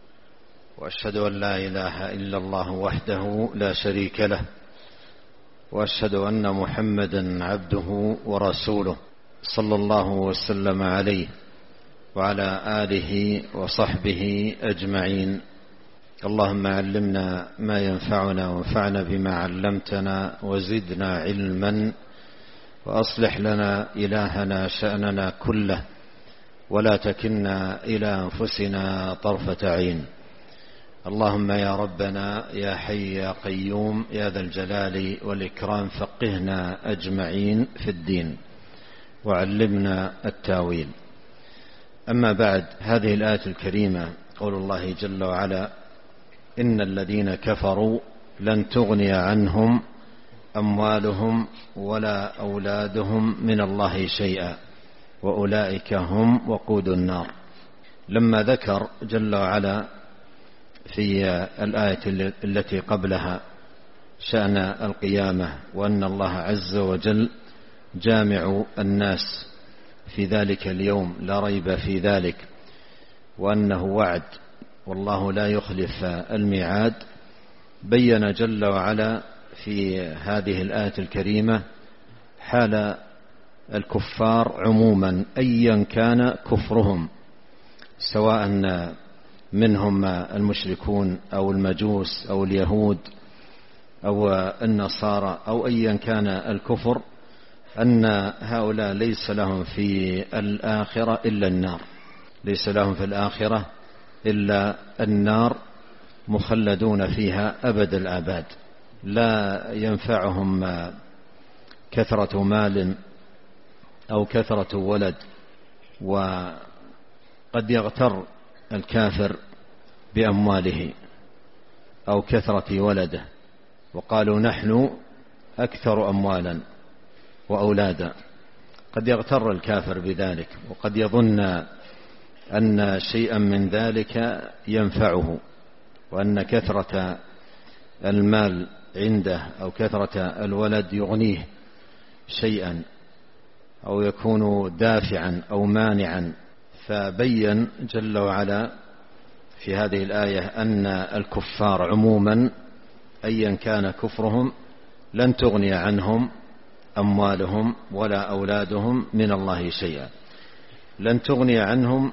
وأشهد أن لا إله إلا الله وحده لا شريك له، وأشهد أن محمدا عبده ورسوله، صلى الله وسلم عليه وعلى آله وصحبه أجمعين. اللهم علمنا ما ينفعنا وانفعنا بما علمتنا وزدنا علما، وأصلح لنا إلهنا شأننا كله، ولا تكلنا إلى أنفسنا طرفة عين. اللهم يا ربنا يا حي يا قيوم يا ذا الجلال والإكرام، فقهنا أجمعين في الدين وعلمنا التاويل. أما بعد، هذه الآية الكريمة قول الله جل وعلا: إن الذين كفروا لن تغني عنهم أموالهم ولا أولادهم من الله شيئا وأولئك هم وقود النار. لما ذكر جل وعلا في الآية التي قبلها شأن القيامة، وأن الله عز وجل جامع الناس في ذلك اليوم لا ريب في ذلك، وأنه وعد والله لا يخلف الميعاد، بين جل وعلا في هذه الآية الكريمة حال الكفار عموما أيا كان كفرهم، سواء منهم المشركون أو المجوس أو اليهود أو النصارى أو أيا كان الكفر، أن هؤلاء ليس لهم في الآخرة إلا النار، ليس لهم في الآخرة إلا النار، مخلدون فيها أبد الآباد. لا ينفعهم كثرة مال أو كثرة ولد. وقد يغتر الكافر بأمواله أو كثرة ولده، وقالوا نحن أكثر أموالا وأولادا. قد يغتر الكافر بذلك، وقد يظن أن شيئا من ذلك ينفعه، وأن كثرة المال عنده أو كثرة الولد يغنيه شيئا أو يكون دافعا أو مانعا. فبين جل وعلا في هذه الآية أن الكفار عموما أيا كان كفرهم لن تغني عنهم أموالهم ولا أولادهم من الله شيئا. لن تغني عنهم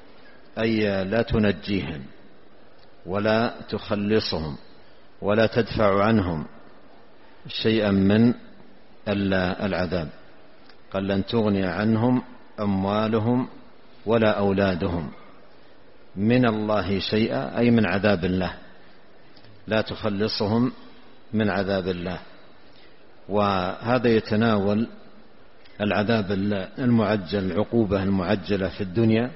أي لا تنجيهم ولا تخلصهم ولا تدفع عنهم شيئا من العذاب. قال لن تغني عنهم أموالهم ولا أولادهم من الله شيئا، أي من عذاب الله، لا تخلصهم من عذاب الله. وهذا يتناول العذاب المعجل، العقوبة المعجلة في الدنيا،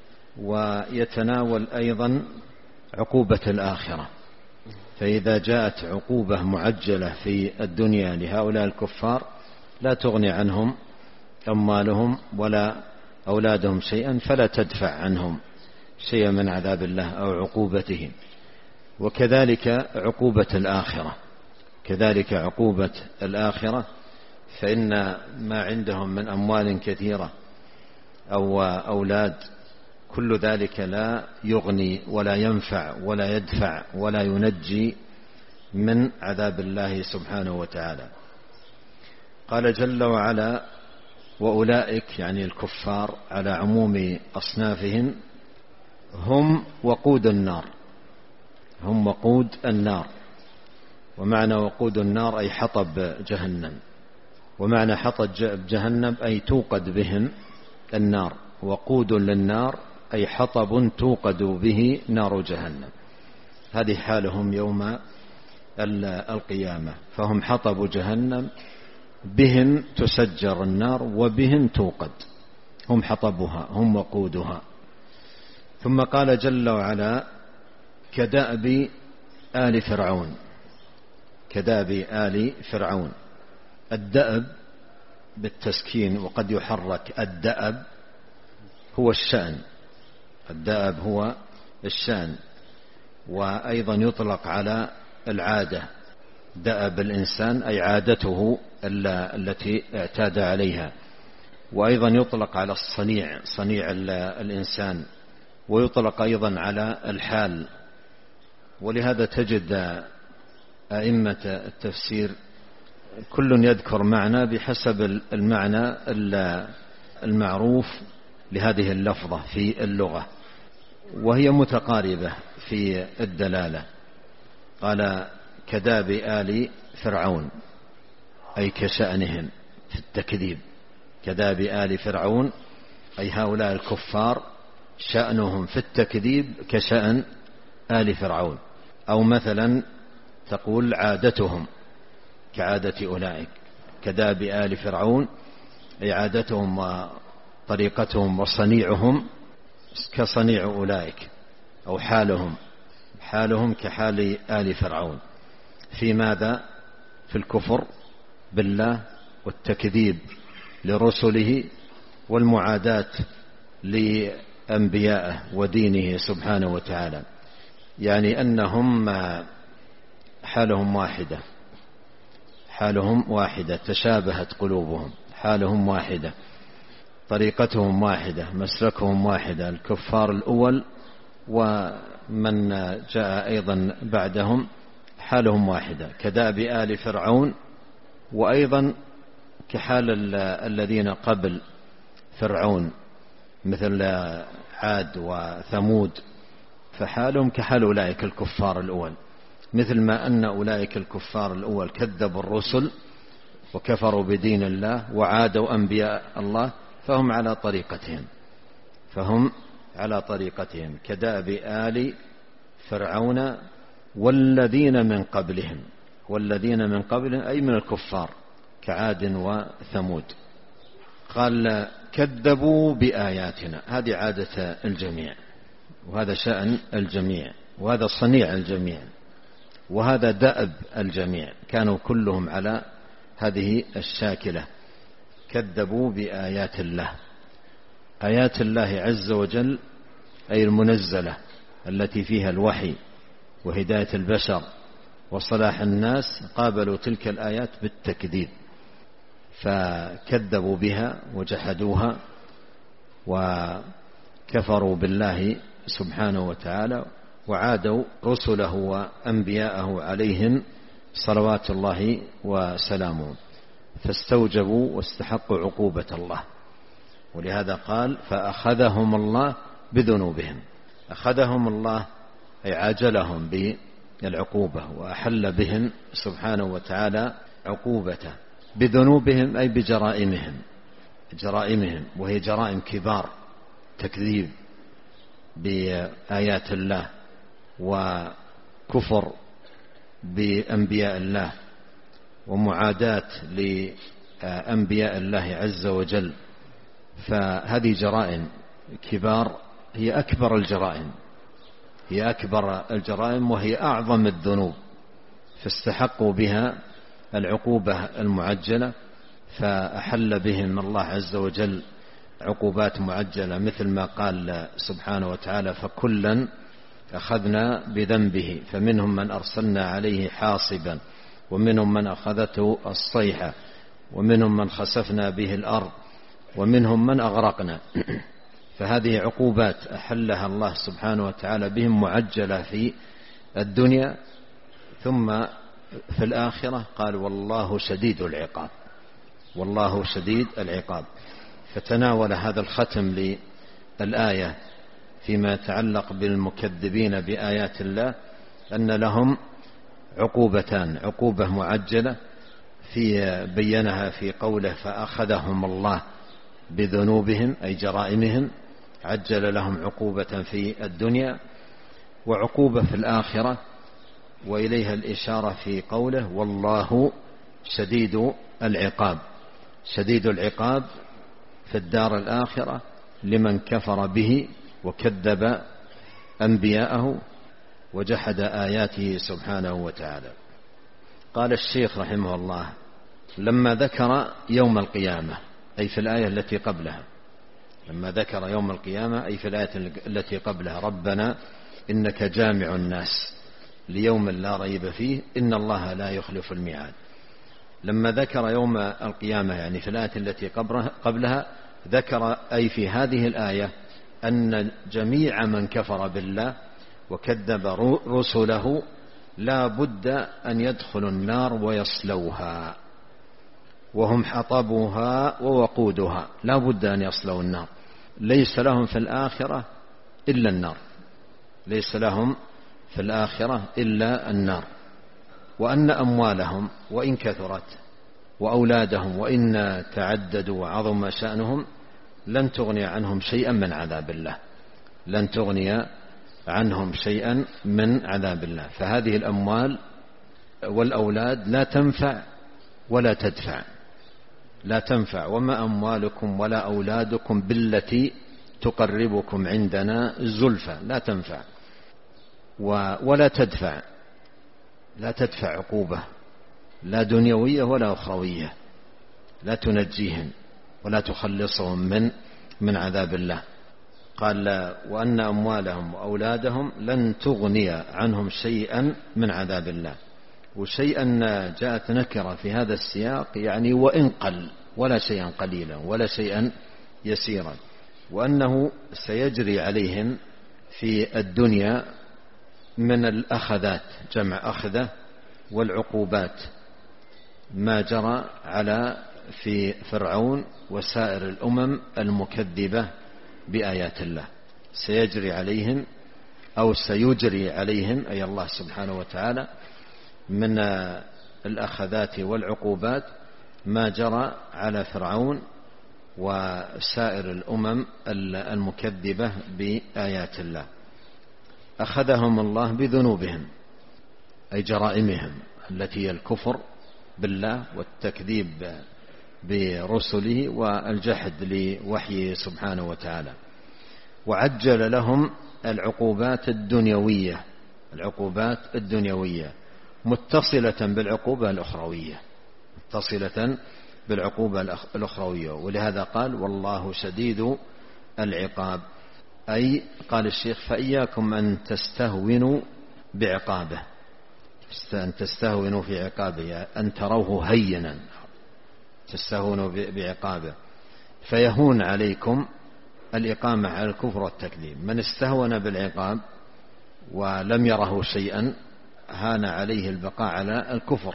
ويتناول أيضا عقوبة الآخرة. فإذا جاءت عقوبة معجلة في الدنيا لهؤلاء الكفار لا تغني عنهم أموالهم ولا أولادهم شيئا، فلا تدفع عنهم شيئا من عذاب الله أو عقوبته. وكذلك عقوبة الآخرة، كذلك عقوبة الآخرة، فإن ما عندهم من أموال كثيرة أو أولاد كل ذلك لا يغني ولا ينفع ولا يدفع ولا ينجي من عذاب الله سبحانه وتعالى. قال جل وعلا: وأولئك، يعني الكفار على عموم أصنافهم، هم وقود النار. هم وقود النار. ومعنى وقود النار أي حطب جهنم، ومعنى حطب جهنم أي توقد بهم النار. وقود للنار أي حطب توقد به نار جهنم. هذه حالهم يوم القيامة، فهم حطب جهنم، بهم تسجر النار وبهم توقد، هم حطبها، هم وقودها. ثم قال جل وعلا: كدأب آل فرعون. كدأب آل فرعون. الدأب بالتسكين، وقد يحرك. الدأب هو الشأن، الدأب هو الشأن، وأيضا يطلق على العادة. دأب الإنسان أي عادته التي اعتاد عليها. وأيضا يطلق على الصنيع، صنيع الإنسان، ويطلق أيضا على الحال. ولهذا تجد أئمة التفسير كل يذكر معنى بحسب المعنى المعروف لهذه اللفظة في اللغة، وهي متقاربة في الدلالة. قال: كداب آل فرعون، أي كشأنهم في التكذيب. كداب آل فرعون أي هؤلاء الكفار شأنهم في التكذيب كشأن آل فرعون. أو مثلا تقول عادتهم كعادة أولئك. كداب آل فرعون أي عادتهم وطريقتهم وصنيعهم كصنيع أولئك، أو حالهم كحال آل فرعون. في ماذا؟ في الكفر بالله والتكذيب لرسله والمعاداة لأنبيائه ودينه سبحانه وتعالى. يعني أنهم حالهم واحدة، حالهم واحدة، تشابهت قلوبهم، حالهم واحدة، طريقتهم واحدة، مسلكهم واحدة. الكفار الأول ومن جاء أيضا بعدهم حالهم واحدة، كدأب آل فرعون. وأيضا كحال الذين قبل فرعون مثل عاد وثمود، فحالهم كحال أولئك الكفار الأول. مثل ما أن أولئك الكفار الأول كذبوا الرسل وكفروا بدين الله وعادوا أنبياء الله، فهم على طريقتهم، فهم على طريقتهم. كدأب آل فرعون والذين من قبلهم. والذين من قبلهم أي من الكفار كعاد وثمود. قال: كذبوا بآياتنا. هذه عادة الجميع، وهذا شأن الجميع، وهذا صنيع الجميع، وهذا دأب الجميع. كانوا كلهم على هذه الشاكلة. كذبوا بآيات الله. آيات الله عز وجل أي المنزلة التي فيها الوحي وهداية البشر وصلاح الناس، قابلوا تلك الآيات بالتكذيب، فكذبوا بها وجحدوها وكفروا بالله سبحانه وتعالى وعادوا رسله وأنبياءه عليهم صلوات الله وسلامه، فاستوجبوا واستحقوا عقوبة الله. ولهذا قال فأخذهم الله بذنوبهم. أخذهم الله أي عاجلهم بالعقوبة وأحل بهم سبحانه وتعالى عقوبته بذنوبهم أي جرائمهم، وهي جرائم كبار: تكذيب بآيات الله، وكفر بأنبياء الله، ومعاداة لأنبياء الله عز وجل. فهذه جرائم كبار، هي أكبر الجرائم وهي أعظم الذنوب، فاستحقوا بها العقوبة المعجلة، فأحل بهم الله عز وجل عقوبات معجلة، مثل ما قال سبحانه وتعالى فكلا أخذنا بذنبه فمنهم من أرسلنا عليه حاصبا ومنهم من أخذته الصيحة ومنهم من خسفنا به الأرض ومنهم من أغرقنا. فهذه عقوبات أحلها الله سبحانه وتعالى بهم معجلة في الدنيا، ثم في الآخرة قال والله شديد العقاب. فتناول هذا الختم للآية فيما يتعلق بالمكذبين بآيات الله أن لهم عقوبتان: عقوبة معجلة بينها في قوله فأخذهم الله بذنوبهم أي جرائمهم، عجل لهم عقوبة في الدنيا، وعقوبة في الآخرة، وإليها الإشارة في قوله والله شديد العقاب في الدار الآخرة لمن كفر به وكذب أنبياءه وجحد آياته سبحانه وتعالى. قال الشيخ رحمه الله لما ذكر يوم القيامة أي في الآية التي قبلها، لما ذكر يوم القيامة أي في الآية التي قبلها ربنا إنك جامع الناس ليوم لا ريب فيه إن الله لا يخلف الميعاد. لما ذكر يوم القيامة يعني في الآية التي قبلها ذكر أي في هذه الآية أن جميع من كفر بالله وكذب رسله لا بد أن يدخلوا النار ويصلوها، وهم حطبها ووقودها، لا بد أن يصلوا النار، ليس لهم في الآخرة إلا النار. وأن أموالهم وإن كثرت وأولادهم وإن تعددوا وعظم شأنهم لن تغني عنهم شيئا من عذاب الله. فهذه الأموال والأولاد لا تنفع وما أموالكم ولا أولادكم بالتي تقربكم عندنا زلفى، لا تنفع ولا تدفع عقوبة لا دنيوية ولا أخروية، لا تنجيهم ولا تخلصهم من عذاب الله. قال وأن أموالهم وأولادهم لن تغني عنهم شيئا من عذاب الله. وشيئا جاءت نكرة في هذا السياق يعني وإن قل، ولا شيئا قليلا ولا شيئا يسيرا، وأنه سيجري عليهم في الدنيا من الأخذات جمع أخذة والعقوبات ما جرى في فرعون وسائر الأمم المكذبة بآيات الله. سيجري عليهم أو سيجري عليهم أي الله سبحانه وتعالى من الأخذات والعقوبات ما جرى على فرعون وسائر الأمم المكذبة بآيات الله. أخذهم الله بذنوبهم أي جرائمهم التي هي الكفر بالله والتكذيب برسله والجحد لوحيه سبحانه وتعالى، وعجل لهم العقوبات الدنيوية متصلة بالعقوبة الأخروية. ولهذا قال والله شديد العقاب، أي قال الشيخ فإياكم أن تستهونوا بعقابه، أن تستهونوا في عقابه، أن تروه هينا، تستهونوا بعقابه فيهون عليكم الإقامة على الكفر والتكذيب. من استهون بالعقاب ولم يره شيئا هان عليه البقاء على الكفر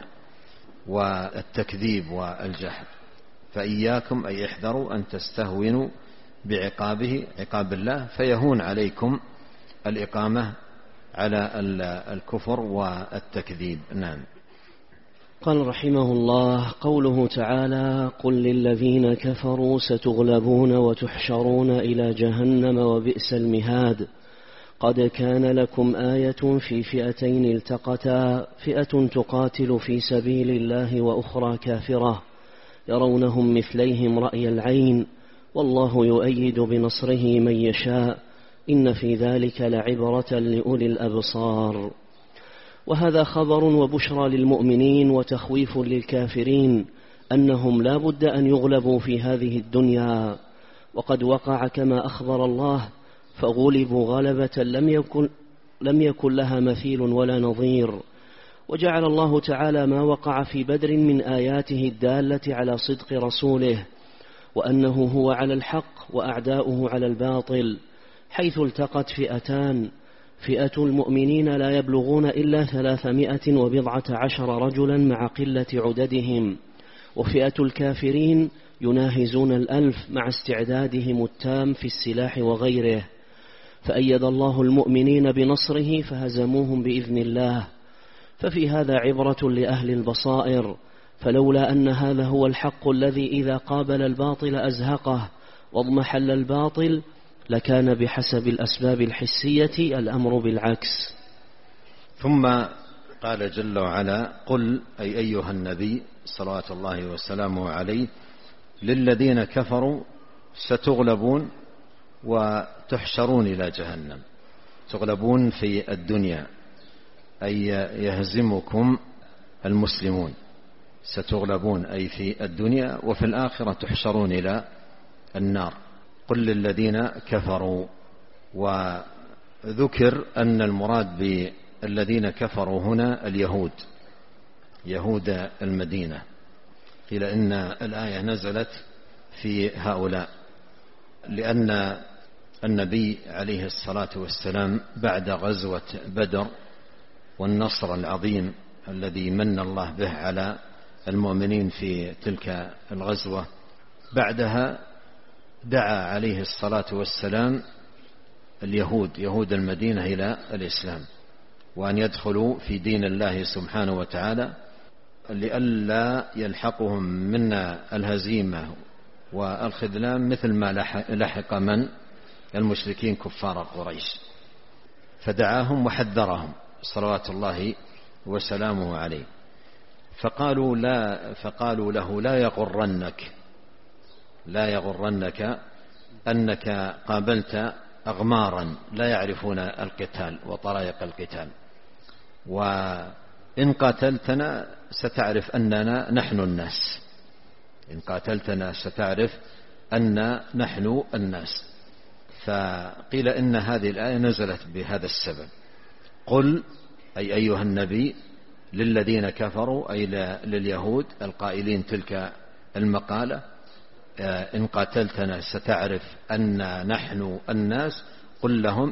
والتكذيب والجحد. فإياكم أي احذروا أن تستهونوا بعقابه، عقاب الله، فيهون عليكم الإقامة على الكفر والتكذيب. نعم. قال رحمه الله: قوله تعالى: قل للذين كفروا ستغلبون وتحشرون إلى جهنم وبئس المهاد. قد كان لكم آية في فئتين التقتا، فئة تقاتل في سبيل الله وأخرى كافرة يرونهم مثليهم رأي العين، والله يؤيد بنصره من يشاء، إن في ذلك لعبرة لأولي الأبصار. وهذا خبر وبشرى للمؤمنين وتخويف للكافرين أنهم لا بد أن يغلبوا في هذه الدنيا، وقد وقع كما أخبر الله، فغلبوا غلبة لم يكن لها مثيل ولا نظير. وجعل الله تعالى ما وقع في بدر من آياته الدالة على صدق رسوله، وأنه هو على الحق وأعداؤه على الباطل، حيث التقت فئتان: فئة المؤمنين لا يبلغون إلا 310 رجلا مع قلة عددهم، وفئة الكافرين يناهزون 1000 مع استعدادهم التام في السلاح وغيره. فأيد الله المؤمنين بنصره فهزموهم بإذن الله. ففي هذا عبرة لأهل البصائر، فلولا أن هذا هو الحق الذي إذا قابل الباطل أزهقه واضمحل الباطل لكان بحسب الأسباب الحسية الأمر بالعكس. ثم قال جل وعلا: قل أي أيها النبي صلوات الله وسلامه عليه للذين كفروا ستغلبون وتحشرون إلى جهنم. تغلبون في الدنيا أي يهزمكم المسلمون، ستغلبون أي في الدنيا، وفي الآخرة تحشرون إلى النار. قل للذين كفروا. وذكر أن المراد بالذين كفروا هنا اليهود، يهود المدينة. قيل إن الآية نزلت في هؤلاء، لأن النبي عليه الصلاة والسلام بعد غزوة بدر والنصر العظيم الذي من الله به على المؤمنين في تلك الغزوة، بعدها دعا عليه الصلاة والسلام اليهود، يهود المدينة، إلى الإسلام، وأن يدخلوا في دين الله سبحانه وتعالى، لئلا يلحقهم منا الهزيمة والخذلان مثل ما لحق من المشركين كفار قريش. فدعاهم وحذرهم صلوات الله وسلامه عليه. فقالوا له: لا يغرنك أنك قابلت أغمارا لا يعرفون القتال وطرائق القتال، وإن قاتلتنا ستعرف أننا نحن الناس، إن قاتلتنا ستعرف أن نحن الناس. فقيل إن هذه الآية نزلت بهذا السبب. قل أي أيها النبي للذين كفروا أي لليهود القائلين تلك المقالة: إن قاتلتنا ستعرف أن نحن الناس. قل لهم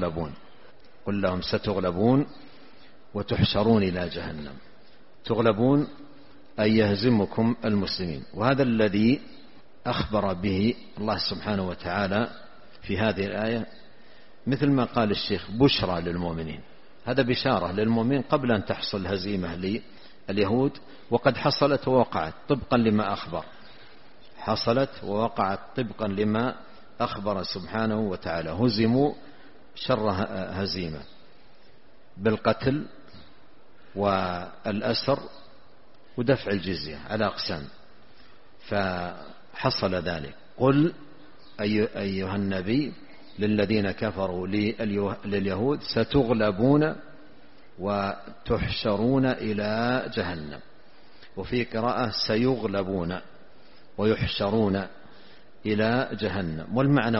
ستغلبون وتحشرون إلى جهنم. تغلبون أي يهزمكم المسلمين. وهذا الذي أخبر به الله سبحانه وتعالى في هذه الآية، مثل ما قال الشيخ: بشرى للمؤمنين. هذا بشارة للمؤمنين قبل أن تحصل هزيمة لليهود، وقد حصلت ووقعت طبقا لما أخبر، حصلت ووقعت طبقا لما أخبر سبحانه وتعالى. هزموا شر هزيمة بالقتل والأسر ودفع الجزية على أقسام، فحصل ذلك. قل أيها النبي للذين كفروا لليهود ستغلبون وتحشرون إلى جهنم. وفي قراءة سيغلبون ويحشرون إلى جهنم، والمعنى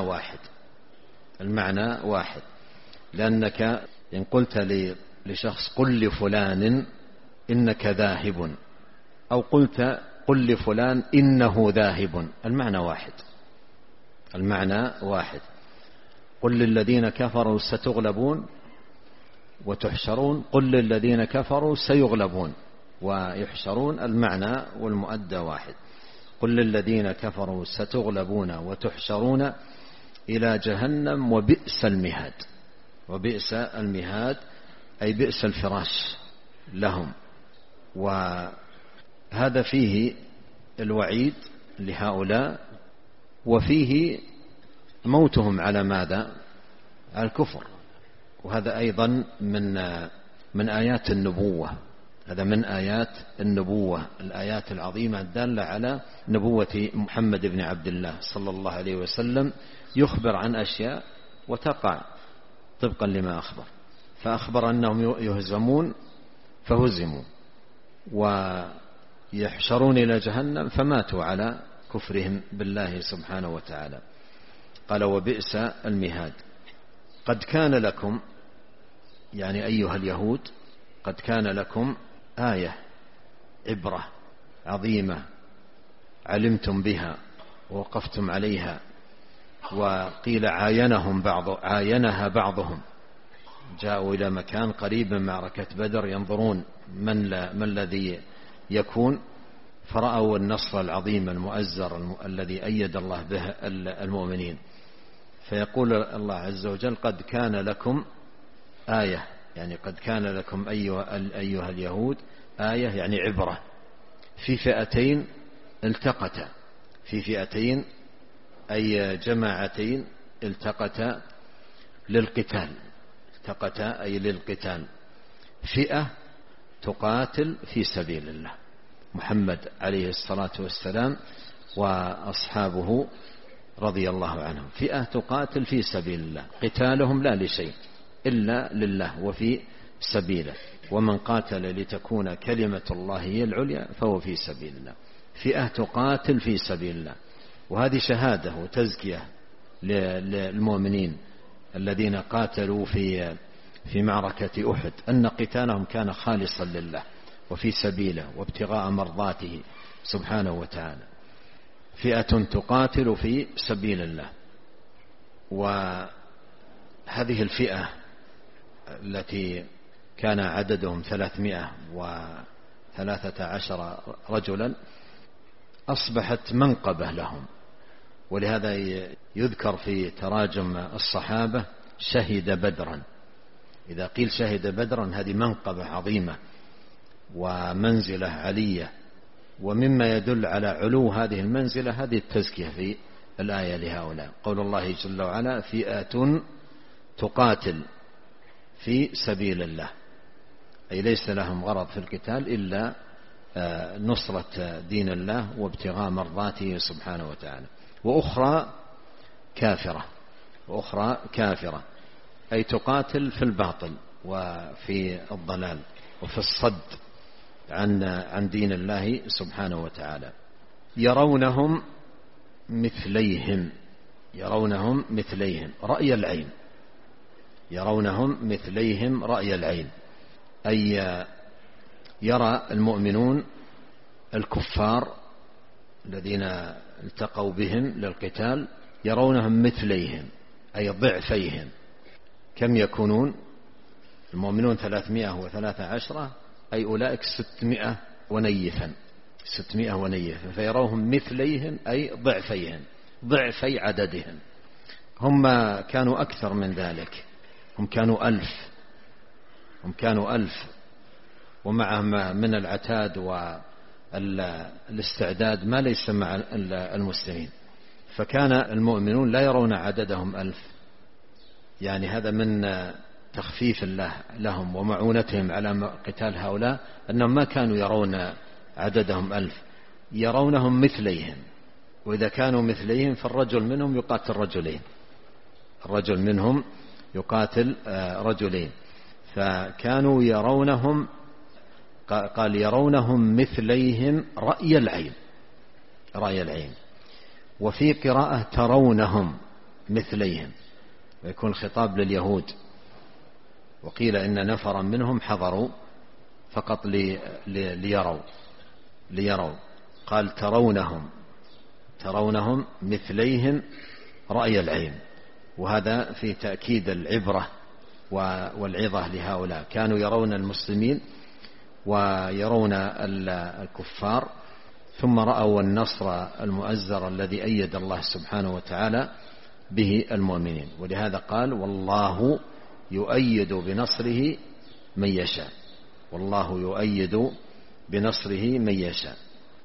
واحد، لأنك إن قلت لشخص قل لفلان إنك ذاهب، أو قلت قل لفلان إنه ذاهب، المعنى واحد. المعنى واحد. قل للذين كفروا ستغلبون وتحشرون، قل للذين كفروا سيغلبون ويحشرون، المعنى والمؤدى واحد. قل للذين كفروا ستغلبون وتحشرون إلى جهنم وبئس المهاد. وبئس المهاد أي بئس الفراش لهم. وهذا فيه الوعيد لهؤلاء، وفيه موتهم على ماذا؟ على الكفر. وهذا أيضا من آيات النبوة، هذا من آيات النبوة، الآيات العظيمة الدالة على نبوة محمد بن عبد الله صلى الله عليه وسلم، يخبر عن أشياء وتقع طبقا لما أخبر. فأخبر أنهم يهزمون فهزموا، ويحشرون إلى جهنم فماتوا على كفرهم بالله سبحانه وتعالى. قال وبئس المهاد. قد كان لكم، يعني أيها اليهود، قد كان لكم آية، عبرة عظيمة علمتم بها ووقفتم عليها. وقيل عاينها بعضهم، جاءوا إلى مكان قريب من معركة بدر ينظرون من الذي يكون، فرأوا النصر العظيم المؤزر الذي أيد الله به المؤمنين. فيقول الله عز وجل قد كان لكم آية، يعني قد كان لكم أيها اليهود آية، يعني عبرة في فئتين التقتا، في فئتين أي جماعتين التقتا للقتال، التقتا أي للقتال. فئة تقاتل في سبيل الله، محمد عليه الصلاة والسلام وأصحابه رضي الله عنهم، فئة تقاتل في سبيل الله، قتالهم لا لشيء إلا لله وفي سبيله. ومن قاتل لتكون كلمة الله هي العليا فهو في سبيل الله. فئة تقاتل في سبيل الله، وهذه شهادة وتزكية للمؤمنين الذين قاتلوا في معركة أحد، أن قتالهم كان خالصا لله وفي سبيله وابتغاء مرضاته سبحانه وتعالى. فئة تقاتل في سبيل الله. وهذه الفئة التي كان عددهم 313 رجلا أصبحت منقبة لهم، ولهذا يذكر في تراجم الصحابة شهد بدرا. إذا قيل شهد بدرا هذه منقبة عظيمة ومنزلة علية، ومما يدل على علو هذه المنزلة هذه التزكية في الآية لهؤلاء. قول الله جل وعلا فئة تقاتل في سبيل الله، أي ليس لهم غرض في القتال إلا نصرة دين الله وابتغاء مرضاته سبحانه وتعالى. وأخرى كافرة أي تقاتل في الباطل وفي الضلال وفي الصد عن دين الله سبحانه وتعالى. يرونهم مثليهم رأي العين، يرونهم مثليهم رأي العين، أي يرى المؤمنون الكفار الذين التقوا بهم للقتال يرونهم مثليهم أي ضعفيهم. كم يكونون المؤمنون؟ 313، أي أولئك 600 ونيفا، 600 ونيفا، فيروهم مثليهم أي ضعفيهم، ضعفي عددهم. هم كانوا أكثر من ذلك، هم كانوا 1000 ومعهم من العتاد والاستعداد ما ليس مع المسلمين. فكان المؤمنون لا يرون عددهم 1000، يعني هذا من تخفيف الله لهم ومعونتهم على قتال هؤلاء، أنهم ما كانوا يرون عددهم 1000، يرونهم مثليهم. وإذا كانوا مثليهم فالرجل منهم يقاتل رجلين، الرجل منهم يقاتل رجلين. فكانوا يرونهم، قال يرونهم مثليهم رأي العين. وفي قراءة ترونهم مثليهم، ويكون الخطاب لليهود. وقيل إن نفرا منهم حضروا فقط ليروا. قال ترونهم مثليهم رأي العين. وهذا في تأكيد العبرة والعظة لهؤلاء. كانوا يرون المسلمين ويرون الكفار، ثم رأوا النصر المؤزر الذي أيد الله سبحانه وتعالى به المؤمنين. ولهذا قال: والله يؤيد بنصره من يشاء. والله يؤيد بنصره من يشاء.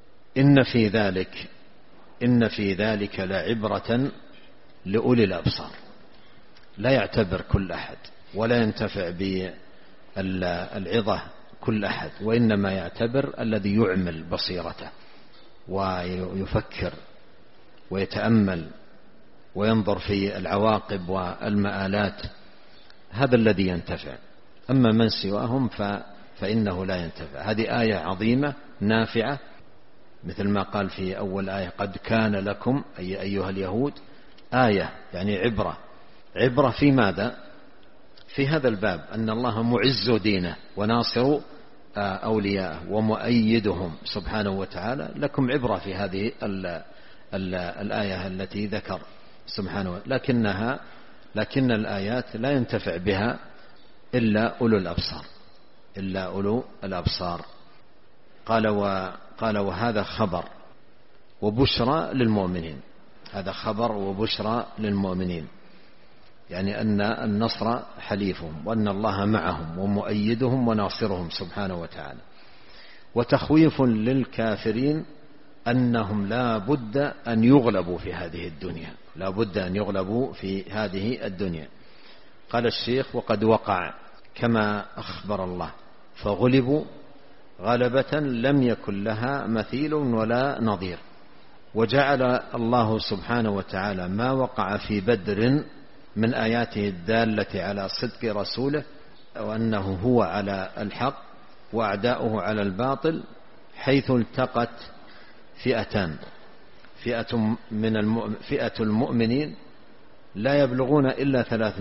إن في ذلك لعبرة لأولي الأبصار. لا يعتبر كل أحد ولا ينتفع بالعظة كل أحد، وإنما يعتبر الذي يعمل بصيرته ويفكر ويتأمل وينظر في العواقب والمآلات، هذا الذي ينتفع. أما من سواهم فإنه لا ينتفع. هذه آية عظيمة نافعة، مثل ما قال في أول آية: قد كان لكم أي أيها اليهود آية، يعني عبرة في ماذا؟ في هذا الباب، أن الله معز دينه وناصر أولياءه ومؤيدهم سبحانه وتعالى. لكم عبرة في هذه الآية التي ذكر سبحانه، لكن الآيات لا ينتفع بها إلا أولو الأبصار. قال وهذا خبر وبشرى للمؤمنين. هذا خبر وبشرى للمؤمنين، يعني أن النصر حليفهم، وأن الله معهم ومؤيدهم وناصرهم سبحانه وتعالى. وتخويف للكافرين أنهم لا بد أن يغلبوا في هذه الدنيا، لا بد أن يغلبوا في هذه الدنيا. قال الشيخ: وقد وقع كما أخبر الله، فغلبوا غلبة لم يكن لها مثيل ولا نظير. وجعل الله سبحانه وتعالى ما وقع في بدر من آياته الدالة على صدق رسوله، وأنه هو على الحق وأعداؤه على الباطل، حيث التقت فئتان: فئة المؤمنين لا يبلغون إلا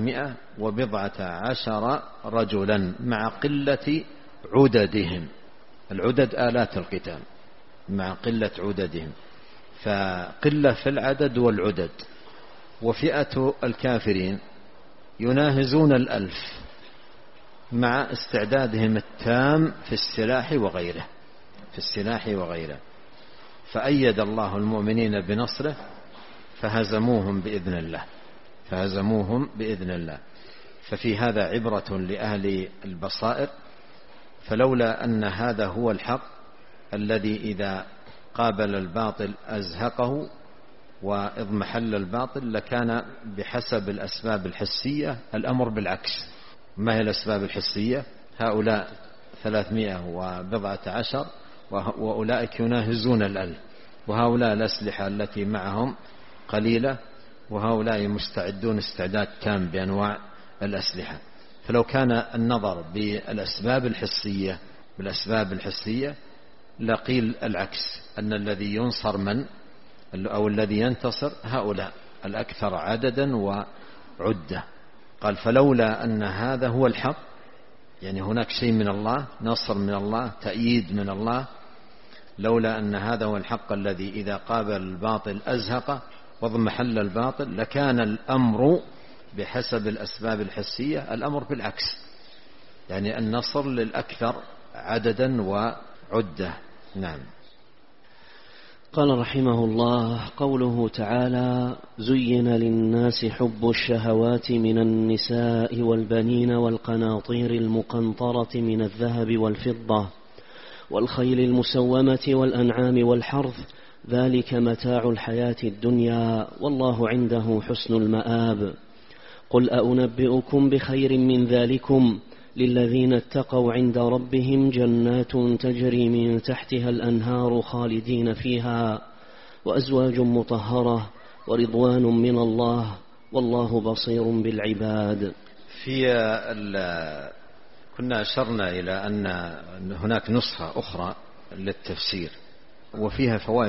310 رجلا مع قلة عددهم. العدد آلات القتال، مع قلة عددهم، فقلة في العدد والعدد. وفئة الكافرين يناهزون 1000 مع استعدادهم التام في السلاح وغيره. فأيد الله المؤمنين بنصره فهزموهم بإذن الله. ففي هذا عبرة لأهل البصائر. فلولا أن هذا هو الحق الذي إذا قابل الباطل أزهقه وإضمحل الباطل، لكان بحسب الأسباب الحسية الأمر بالعكس. ما هي الأسباب الحسية؟ هؤلاء 310 وأولئك يناهزون 1000، وهؤلاء الأسلحة التي معهم قليلة، وهؤلاء مستعدون استعداد تام بأنواع الأسلحة. فلو كان النظر بالأسباب الحسية لقيل العكس، أن الذي ينصر أو الذي ينتصر هؤلاء الأكثر عددا وعدة. قال: فلولا أن هذا هو الحق، يعني هناك شيء من الله، نصر من الله، تأييد من الله. لولا أن هذا هو الحق الذي إذا قابل الباطل أزهق واضمحل الباطل، لكان الأمر بحسب الأسباب الحسية الأمر بالعكس، يعني النصر للأكثر عددا وعدة. نعم. قال رحمه الله: قوله تعالى: زين للناس حب الشهوات من النساء والبنين والقناطير المقنطرة من الذهب والفضة والخيل المسومة والأنعام والحرث، ذلك متاع الحياة الدنيا والله عنده حسن المآب. قل أنبئكم بخير من ذلكم للذين اتقوا عند ربهم جنات تجري من تحتها الأنهار خالدين فيها وأزواج مطهرة ورضوان من الله والله بصير بالعباد. كنا أشرنا إلى أن هناك نسخة أخرى للتفسير وفيها فوائد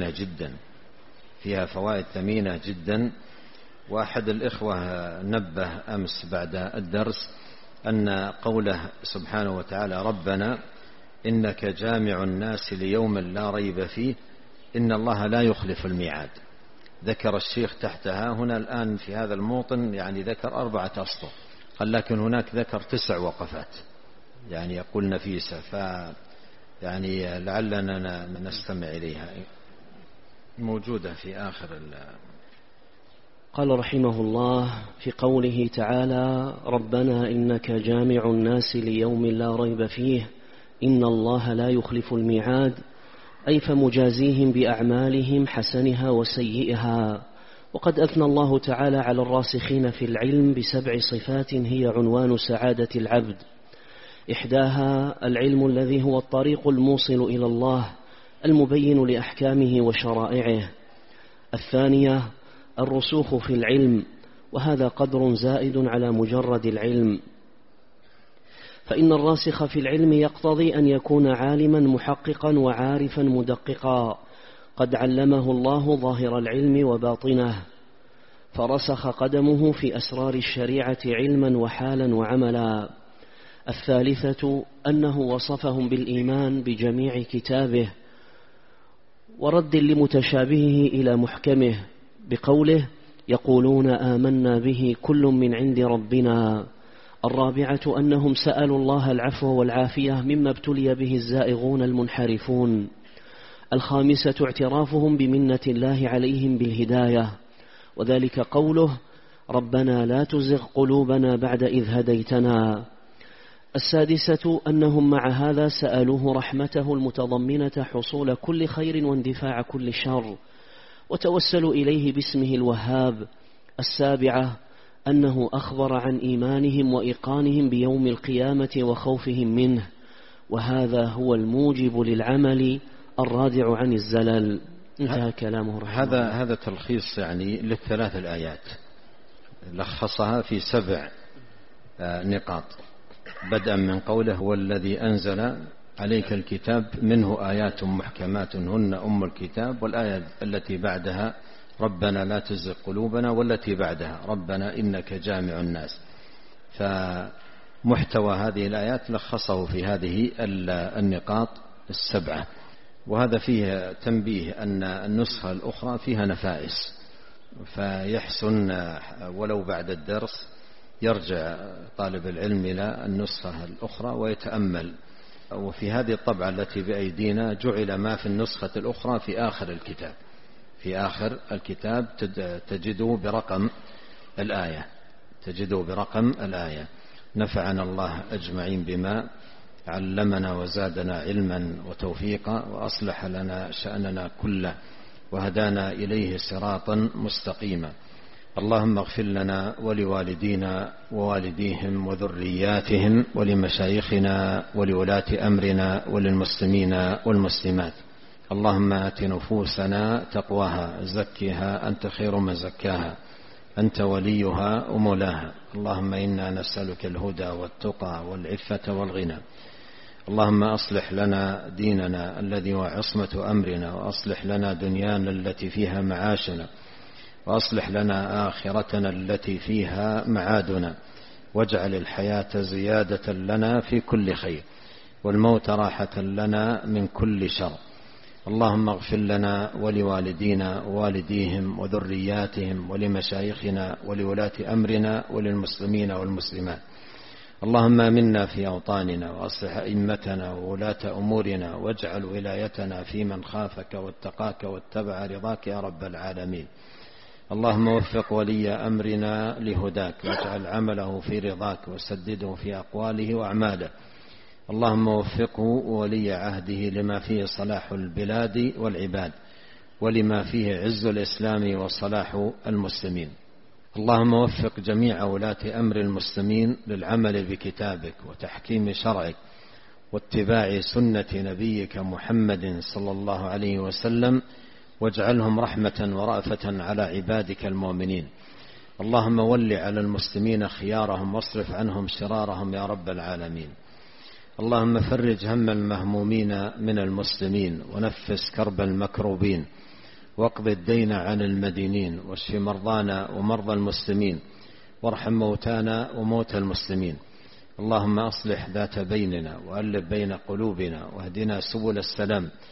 ثمينة جدا. وأحد الإخوة نبه أمس بعد الدرس أن قوله سبحانه وتعالى: ربنا إنك جامع الناس ليوم لا ريب فيه، إن الله لا يخلف الميعاد. ذكر الشيخ تحتها هنا الآن في هذا الموطن يعني ذكر 4 أسطر، قال لكن هناك ذكر 9 وقفات يعني يقول نفيسة، يعني لعلنا نستمع إليها موجودة في آخر قال رحمه الله في قوله تعالى: ربنا إنك جامع الناس ليوم لا ريب فيه إن الله لا يخلف الميعاد، أي فمجازيهم بأعمالهم حسنها وسيئها. وقد أثنى الله تعالى على الراسخين في العلم ب7 صفات هي عنوان سعادة العبد. إحداها العلم الذي هو الطريق الموصل إلى الله المبين لأحكامه وشرائعه. الثانية الرسوخ في العلم، وهذا قدر زائد على مجرد العلم، فإن الراسخ في العلم يقتضي أن يكون عالما محققا وعارفا مدققا قد علمه الله ظاهر العلم وباطنه، فرسخ قدمه في أسرار الشريعة علما وحالا وعملا. الثالثة أنه وصفهم بالإيمان بجميع كتابه ورد لمتشابهه إلى محكمه بقوله: يقولون آمنا به كل من عند ربنا. الرابعة أنهم سألوا الله العفو والعافية مما ابتلي به الزائغون المنحرفون. الخامسة اعترافهم بمنة الله عليهم بالهداية، وذلك قوله: ربنا لا تزغ قلوبنا بعد إذ هديتنا. السادسة أنهم مع هذا سألوه رحمته المتضمنة حصول كل خير واندفاع كل شر، وتوسلوا إليه باسمه الوهاب. السابعة أنه أخبر عن إيمانهم وإيقانهم بيوم القيامة وخوفهم منه، وهذا هو الموجب للعمل الرادع عن الزلل. انتهى كلامه رحمه الله. هذا تلخيص يعني للثلاث الآيات، لخصها في 7 نقاط، بدءا من قوله: هو الذي أنزل عليك الكتاب منه آيات محكمات هن أم الكتاب، والآية التي بعدها ربنا لا تزغ قلوبنا، والتي بعدها ربنا إنك جامع الناس. فمحتوى هذه الآيات لخصه في هذه النقاط 7. وهذا فيه تنبيه أن النسخة الأخرى فيها نفائس، فيحسن ولو بعد الدرس يرجع طالب العلم إلى النسخة الأخرى ويتأمل. وفي هذه الطبعة التي بأيدينا جعل ما في النسخة الأخرى في آخر الكتاب، في آخر الكتاب تجده برقم الآية. نفعنا الله أجمعين بما علمنا وزادنا علما وتوفيقا، وأصلح لنا شأننا كله، وهدانا إليه صراطا مستقيما. اللهم اغفر لنا ولوالدينا ووالديهم وذرياتهم ولمشايخنا ولولاة أمرنا وللمسلمين والمسلمات. اللهم آت نفوسنا تقواها زكها أنت خير من زكاها أنت وليها ومولاها. اللهم إنا نسألك الهدى والتقى والعفة والغنى. اللهم أصلح لنا ديننا الذي هو عصمة أمرنا، وأصلح لنا دنيانا التي فيها معاشنا، وأصلح لنا آخرتنا التي فيها معادنا، واجعل الحياة زيادة لنا في كل خير، والموت راحة لنا من كل شر. اللهم اغفر لنا ولوالدينا ووالديهم وذرياتهم ولمشايخنا ولولاة أمرنا وللمسلمين والمسلمات. اللهم آمنا في أوطاننا، وأصلح أئمتنا وولاة أمورنا، واجعل ولايتنا في من خافك واتقاك واتبع رضاك يا رب العالمين. اللهم وفق ولي أمرنا لهداك، واجعل عمله في رضاك، وسدده في أقواله وأعماله. اللهم وفقه ولي عهده لما فيه صلاح البلاد والعباد، ولما فيه عز الإسلام وصلاح المسلمين. اللهم وفق جميع ولاة أمر المسلمين للعمل بكتابك وتحكيم شرعك واتباع سنة نبيك محمد صلى الله عليه وسلم، واجعلهم رحمة ورأفة على عبادك المؤمنين. اللهم ول على المسلمين خيارهم، واصرف عنهم شرارهم يا رب العالمين. اللهم فرج هم المهمومين من المسلمين، ونفس كرب المكروبين، واقض الدين عن المدينين، واشف مرضانا ومرضى المسلمين، وارحم موتانا وموتى المسلمين. اللهم أصلح ذات بيننا، وألف بين قلوبنا، واهدنا سبل السلام،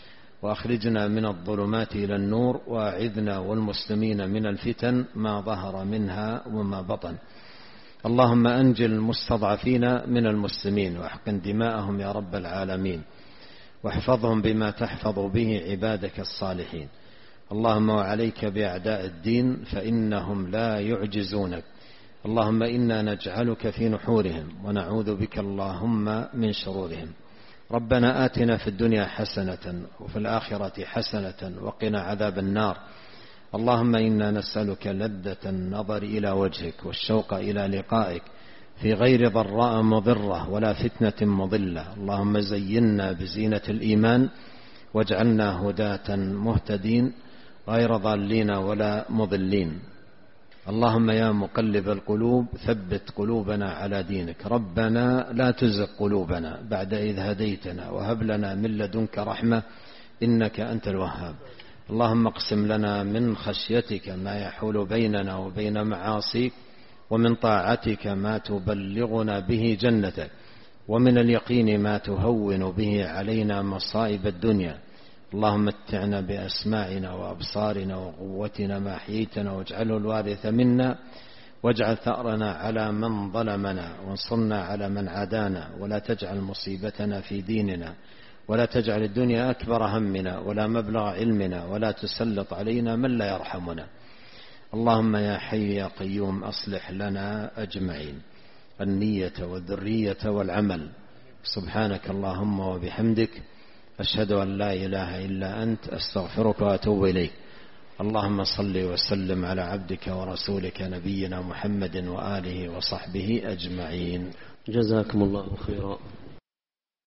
وأخرجنا من الظلمات إلى النور، وأعذنا والمسلمين من الفتن ما ظهر منها وما بطن. اللهم أنجل المستضعفين من المسلمين واحقن دماءهم يا رب العالمين، واحفظهم بما تحفظ به عبادك الصالحين. اللهم وعليك بأعداء الدين فإنهم لا يعجزونك. اللهم إنا نجعلك في نحورهم ونعوذ بك اللهم من شرورهم. ربنا آتنا في الدنيا حسنة وفي الآخرة حسنة وقنا عذاب النار. اللهم إنا نسألك لذة النظر إلى وجهك والشوق إلى لقائك في غير ضراء مضرة ولا فتنة مضلة. اللهم زينا بزينة الإيمان واجعلنا هداة مهتدين غير ضالين ولا مضلين. اللهم يا مقلب القلوب ثبت قلوبنا على دينك. ربنا لا تزغ قلوبنا بعد إذ هديتنا وهب لنا من لدنك رحمة إنك أنت الوهاب. اللهم اقسم لنا من خشيتك ما يحول بيننا وبين معاصيك، ومن طاعتك ما تبلغنا به جنتك، ومن اليقين ما تهون به علينا مصائب الدنيا. اللهم متعنا بأسماعنا وأبصارنا وقوتنا ما أحييتنا، واجعله الوارث منا، واجعل ثأرنا على من ظلمنا، وانصرنا على من عادانا، ولا تجعل مصيبتنا في ديننا، ولا تجعل الدنيا أكبر همنا ولا مبلغ علمنا، ولا تسلط علينا من لا يرحمنا. اللهم يا حي يا قيوم أصلح لنا أجمعين النية والذرية والعمل. سبحانك اللهم وبحمدك أشهد أن لا إله إلا أنت أستغفرك وأتوب إليك. اللهم صل وسلم على عبدك ورسولك نبينا محمد وآله وصحبه أجمعين. جزاكم الله خيرا.